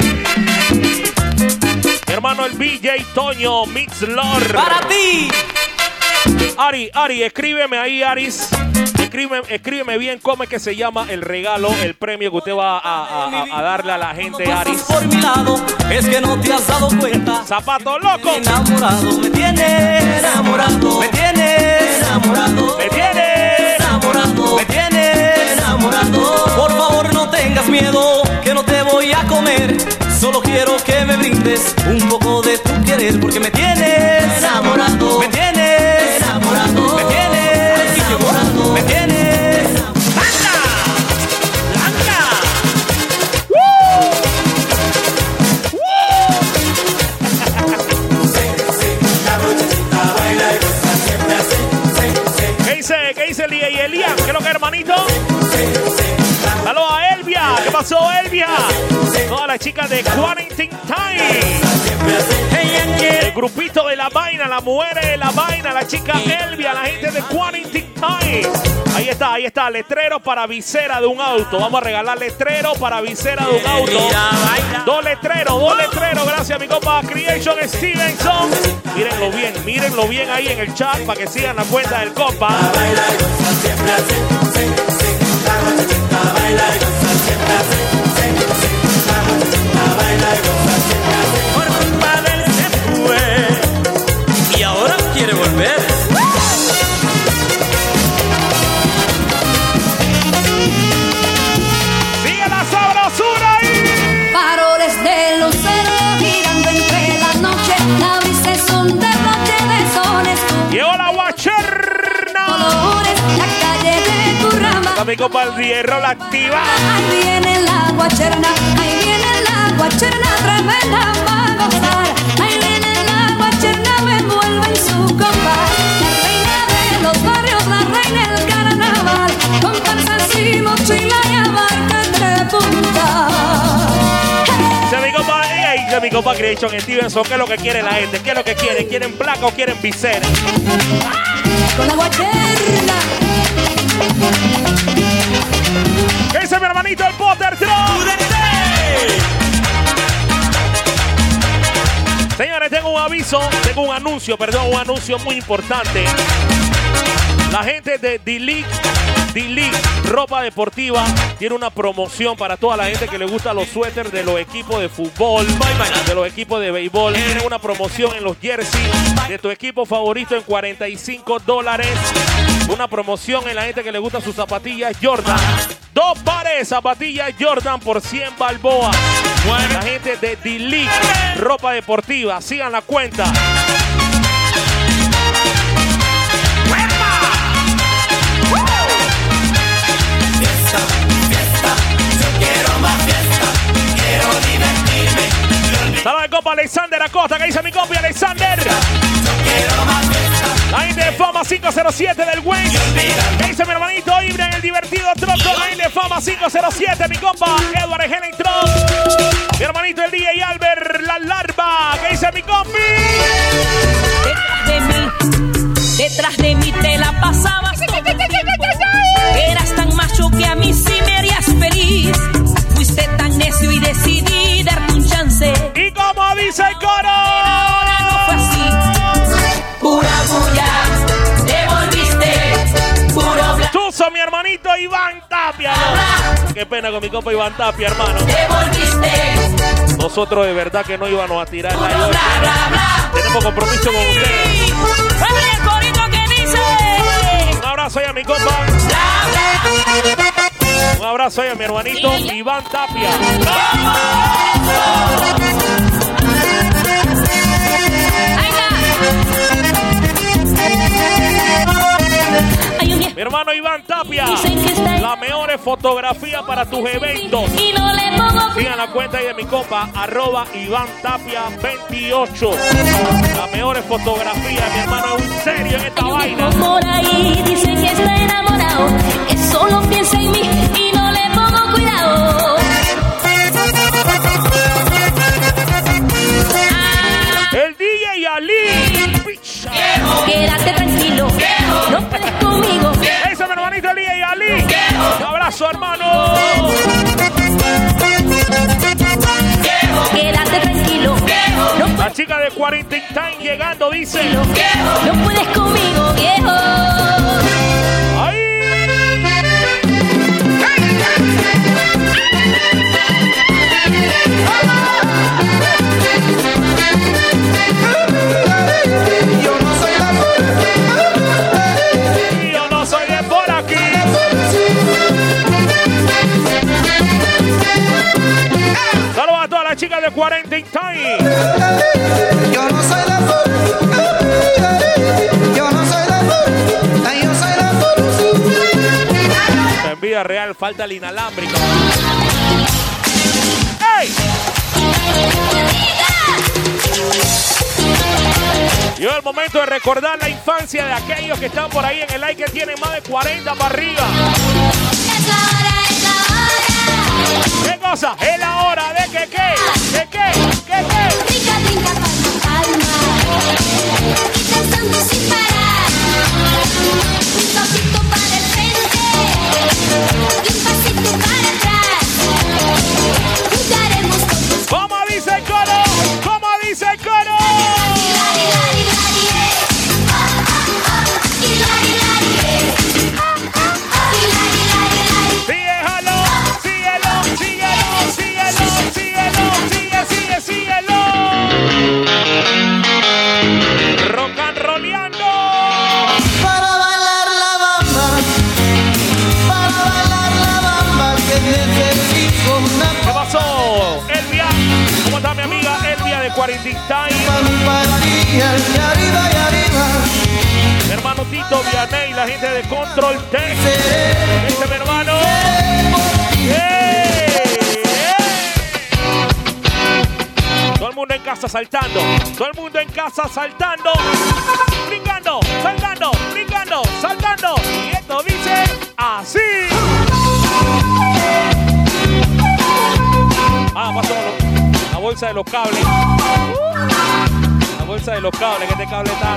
Mi hermano el B J Toño Mixlor. ¡Para ti! Ari, Ari, escríbeme ahí, Aris. Escríbeme, escríbeme bien cómo es que se llama el regalo, el premio que usted va a, a, a, a darle a la gente, Aris. Por mi lado, es que no te has dado cuenta. Zapato loco. Enamorado, me tiene enamorado. Me tiene enamorado. Me tiene enamorado. Me tiene enamorado. Por favor, no tengas miedo, que no te voy a comer. Solo quiero que me brindes un poco de tu querer, porque me tienes enamorado. Me tienes enamorado. Me tienes enamorado. Me tienes. ¡Blanca! ¡Blanca! ¿Qué dice? ¿Qué dice Lía y Elian? ¿Qué es lo que, hermanito? Saludos a Elvia. ¿Qué pasó, Elvia? Todas las chicas de Quarantine Time. El grupito de la vaina, las mujeres de la vaina, la chica Elvia, la gente de Quarantine Time. Ahí está, ahí está, letrero para visera de un auto. Vamos a regalar letrero para visera de un auto. Dos letreros, dos letreros. Gracias a mi compa Creation Stevenson. Mírenlo bien, mírenlo bien ahí en el chat para que sigan la cuenta del compa. Por culpa de él se fue y ahora quiere volver. ¡Sigue la sabrosura ahí! Faroles de lucero girando entre la noche. La brisa es un derroche de sones. Llegó la guacherna. Colores, la calle de Curramba. Está mi compa el Hierro la activa. Ahí viene la guacherna, ahí viene la guacherna tremenda va a gozar. Ahí viene la guacherna, me envuelve en su compás. La reina de los barrios, la reina del carnaval. Con tarzas y mochila y abarca entre puntas. Dice mi compa, ey, dice mi compa Creation Stevenson, ¿qué es lo que quiere la gente? ¿Qué es lo que quieren? ¿Quieren placa o quieren visera? Con la guacherna. ¿Qué dice mi hermanito el Potter Drone? Señores, tengo un aviso, tengo un anuncio, perdón, un anuncio muy importante. La gente de D-League, D-League Ropa Deportiva tiene una promoción para toda la gente que le gusta los suéteres de los equipos de fútbol, de los equipos de béisbol. Tienen una promoción en los jerseys de tu equipo favorito en cuarenta y cinco dólares. Una promoción en la gente que le gusta sus zapatillas Jordan. Dos pares de zapatillas Jordan por cien balboas. La gente de D-League Ropa Deportiva. Sigan la cuenta. Fiesta, fiesta, yo quiero más fiesta, quiero divertirme. Saludos al compa Alexander Acosta, que dice mi compa Alexander. cinco cero siete del Wayne. ¿Qué dice mi hermanito Ibra en el divertido troco de Fama cinco cero siete? Mi compa Edward Henning Tron. Mi hermanito el D J Albert La Larva. ¿Qué dice mi compi? Detrás de mí, detrás de mí te la pasabas todo el tiempo. Eras tan macho que a mí sí me harías feliz. Fuiste tan necio y decidí darte un chance. Y como dice el coro, ahora no fue así. Pura bulla, te volviste puro blanco. Tú sos mi hermanito Iván Tapia. ¿No? Qué pena con mi compa Iván Tapia, hermano. Te volviste. Nosotros de verdad que no íbamos a tirar la bla, bla, bla. Tenemos compromiso con ustedes. ¡Hombre, el corito que dice! Un abrazo ahí a mi compa. Un abrazo ahí a mi hermanito Iván Tapia. Mi hermano Iván Tapia, la mejor fotografía para tus eventos. Sigan la cuenta ahí de mi compa, arroba Iván Tapia veintiocho. La mejor fotografía, mi hermano, es un serio en esta vaina. Por ahí dicen que está enamorado, que solo piensa en mí y no le pongo cuidado. El D J Ali. Quédate tranquilo, no puedes conmigo. Ese es mi hermanito el D J Ali. Un abrazo, hermano. Quédate tranquilo. La chica de Quarantine Time llegando dice: no puedes conmigo, viejo. ¡Ahí! Yo no soy de Yo no soy de por aquí. Saludos a todas las chicas de Quarantine Time. Yo no soy de Yo no soy de Yo soy de En vida real falta el inalámbrico. ¡Ey! Llegó el momento de recordar la infancia de aquellos que están por ahí en el like que tienen más de cuarenta para arriba. Es la hora, es la hora. ¿Qué cosa? Es la hora de que qué, de qué, qué, qué. Brinca, brinca, palma, palma. Y danzando sin parar. Un pasito para el frente y un pasito para atrás. Jugaremos todos. ¿Cómo dice el coro? ¿Cómo dice el coro? Rock and rollando. Para bailar la bamba, para bailar la bamba que necesito una. ¿Qué pasó? Elvia, ¿cómo está mi amiga Elvia de Quarantine Time? Y arriba y arriba. Mi hermano Tito Vianey, la gente de Control Tech. Este mi hermano. ¡Hey! Todo el mundo en casa saltando. Todo el mundo en casa saltando. Brincando, saltando, brincando, saltando. Y esto dice así. Ah, pasó la bolsa de los cables. La bolsa de los cables, que este cable está.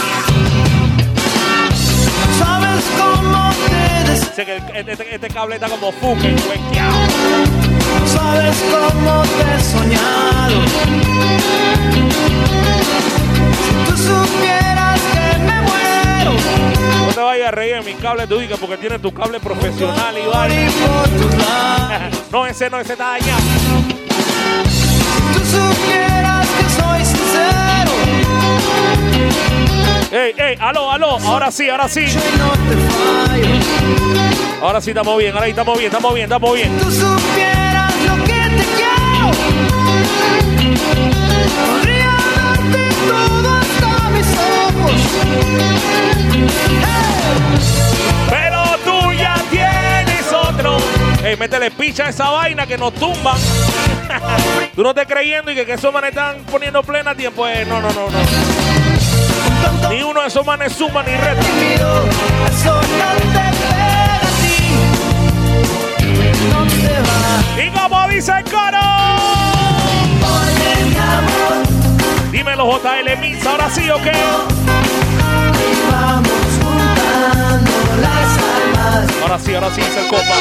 ¿Sabes cómo te des... Sé que este, este, este cable está como fuque, huequeado. ¿Sabes cómo te he soñado? Si tú supieras que me muero. No te vayas a reír en mi cable tu hija porque tiene tu cable profesional, Iván. No, ese no, ese está dañado. Si tú supieras que soy sincero. Ey, ey, aló, aló, ahora sí, ahora sí. Ahora sí estamos bien, ahora sí estamos bien, estamos bien, estamos bien. Tú supieras lo que te quiero. Podría darte todo hasta mis ojos. Pero tú ya tienes otro. Ey, métele picha a esa vaina que nos tumban. Tú no estés creyendo y que, que esos manes están poniendo plena tiempo. Eh, no, no, no, no. Ni uno de esos manes suma ni reta. Eso no te pega a ti. No te va. Y como dice el coro. Oye, mi amor. Dímelo, J L Mix, ahora sí o qué. Vamos juntando las almas. Ahora sí, ahora sí, dice el copa.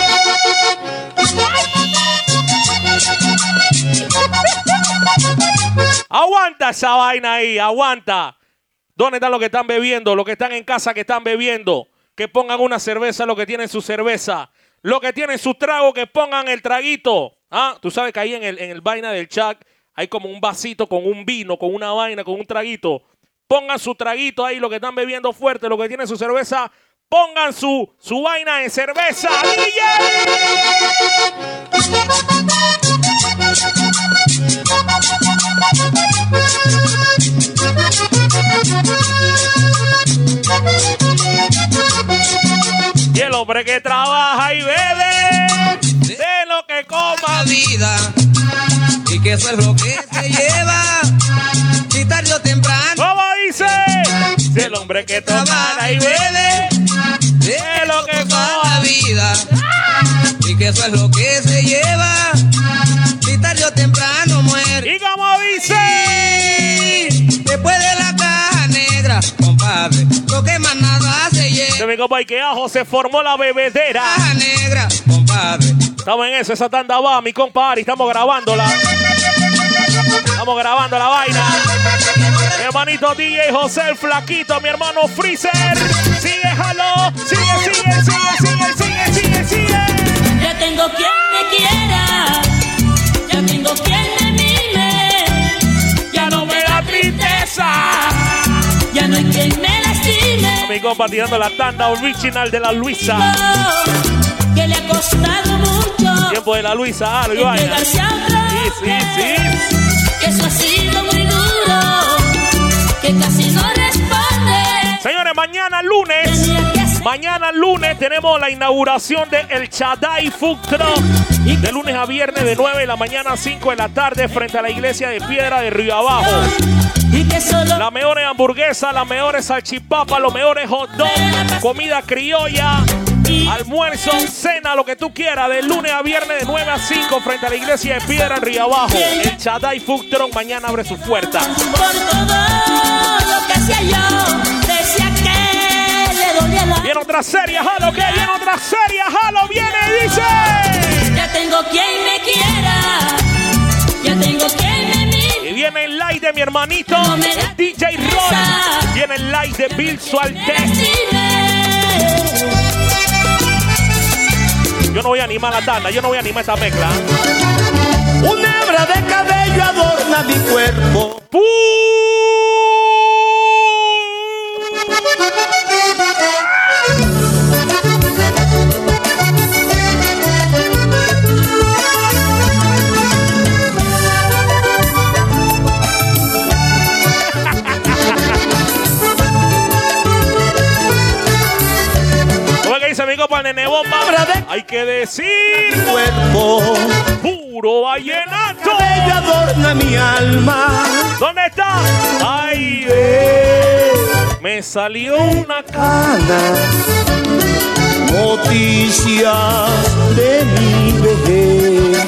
Aguanta esa vaina ahí, aguanta. ¿Dónde están los que están bebiendo? Los que están en casa que están bebiendo. Que pongan una cerveza, los que tienen su cerveza. Los que tienen su trago, que pongan el traguito. Ah, tú sabes que ahí en el, en el vaina del chat hay como un vasito con un vino, con una vaina, con un traguito. Pongan su traguito ahí, los que están bebiendo fuerte, los que tienen su cerveza. Pongan su, su vaina en cerveza. D Y el hombre que trabaja y bebe de lo que coma vida. Y que eso es lo que se lleva. Si tarde o temprano. ¿Cómo dice? Si el hombre que trabaja y bebe de lo que coma vida. Y que eso es lo que se lleva. Si tarde o temprano muere. ¿Y cómo dice? Después de la caja negra, compadre, lo que más nada se lleva. De mi compa Ikeajo se formó la bebedera. Caja negra, compadre. Estamos en eso, esa tanda va, mi compa Ari, estamos grabándola. Estamos grabando la vaina. Mi hermanito D J José el Flaquito, mi hermano Freezer. Sigue, jalo, sigue, sigue, sigue, sigue, sigue, sigue, sigue. Ya tengo quien me quiera, ya tengo quien me mime, ya no me da tristeza, ya no hay quien me lastime. Mi compa tirando la tanda original de la Luisa. Que le ha costado mucho tiempo de la Luisa, ah, lo iba a entregarse a otra sí, sí, sí. Que eso ha sido muy duro, que casi no responde. Señores, mañana lunes, mañana lunes tenemos la inauguración de El Chadai Food Truck. De lunes a viernes de nueve de la mañana a cinco de la tarde frente a la iglesia de Piedra de Río Abajo. Las mejores hamburguesas, las mejores salchipapas, los mejores hot dogs, comida criolla, almuerzo, cena, lo que tú quieras, de lunes a viernes de nueve a cinco frente a la iglesia de Piedra en Río Abajo. El Chadai Food Truck mañana abre sus puertas. Por todo lo que hacía yo, decía que le dolía la... Viene otra serie, jalo, que viene otra serie, jalo, viene y dice... Ya tengo quien me quiera, ya tengo quien me mime. Y viene el live de mi hermanito, el D J Roy. Viene el live de Bill Sualtez. Yo no voy a animar la tanda, yo no voy a animar esta mezcla. Una hebra de cabello adorna mi cuerpo. ¡Pum! Amigo para el nene bomba, hay que decir cuerpo puro vallenato. Cabello adorna mi alma. ¿Dónde está? Ay, eh, me salió una cana. Noticias de mi vejez.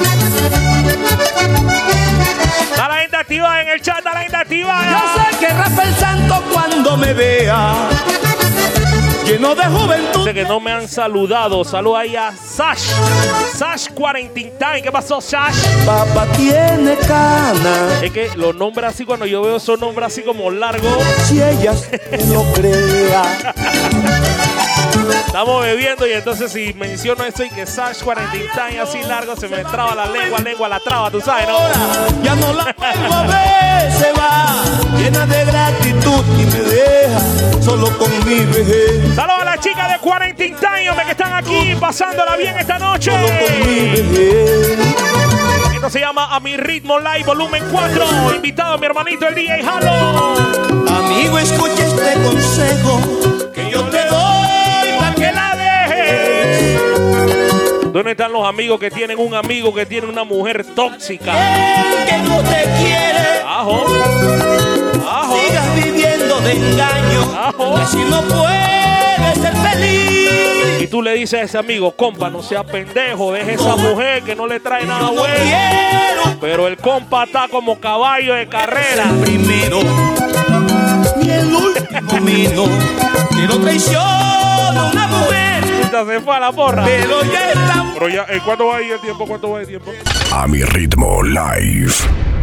Está la gente activa en el chat, está la gente activa. Yo sé que raspa el santo cuando me vea. Lleno de juventud. Sé que no me han saludado. Saludo ahí a Sash. Sash Quarantine. ¿Qué pasó, Sash? Papá tiene cana. Es que los nombres así, cuando yo veo esos nombres así como largos. Si ella no crea. Estamos bebiendo y entonces si menciono eso y que Sash Quarantine así largo, se me traba la lengua, lengua la traba, tú sabes, ¿no? Ya no la vuelvo a ver, se va. Llena de gratitud y me deja solo con mi vejez. Saludos a las chicas de Quarantine Time, hombre, que están aquí pasándola bien esta noche. Solo con mi vejez. Esto se llama A Mi Ritmo Live Volumen cuatro. Invitado a mi hermanito el D J Halo. Amigo, escucha este consejo que yo te doy para que la dejes. ¿Dónde están los amigos que tienen un amigo que tiene una mujer tóxica? El que no te quiere. Ajo. Ajo. Sigas viviendo viviendo de engaño. Ajo. Y así no puede ser feliz. Y tú le dices a ese amigo, compa, no sea pendejo, deje esa mujer que no le trae nada no bueno. quiero. Pero el compa está como caballo de carrera. El primero ni el último mío. Que no traiciona una mujer. Ya se fue a la porra. Pero ya está. Pero ya, ¿cuánto va ahí el tiempo? ¿Cuánto va el tiempo? A mi ritmo live.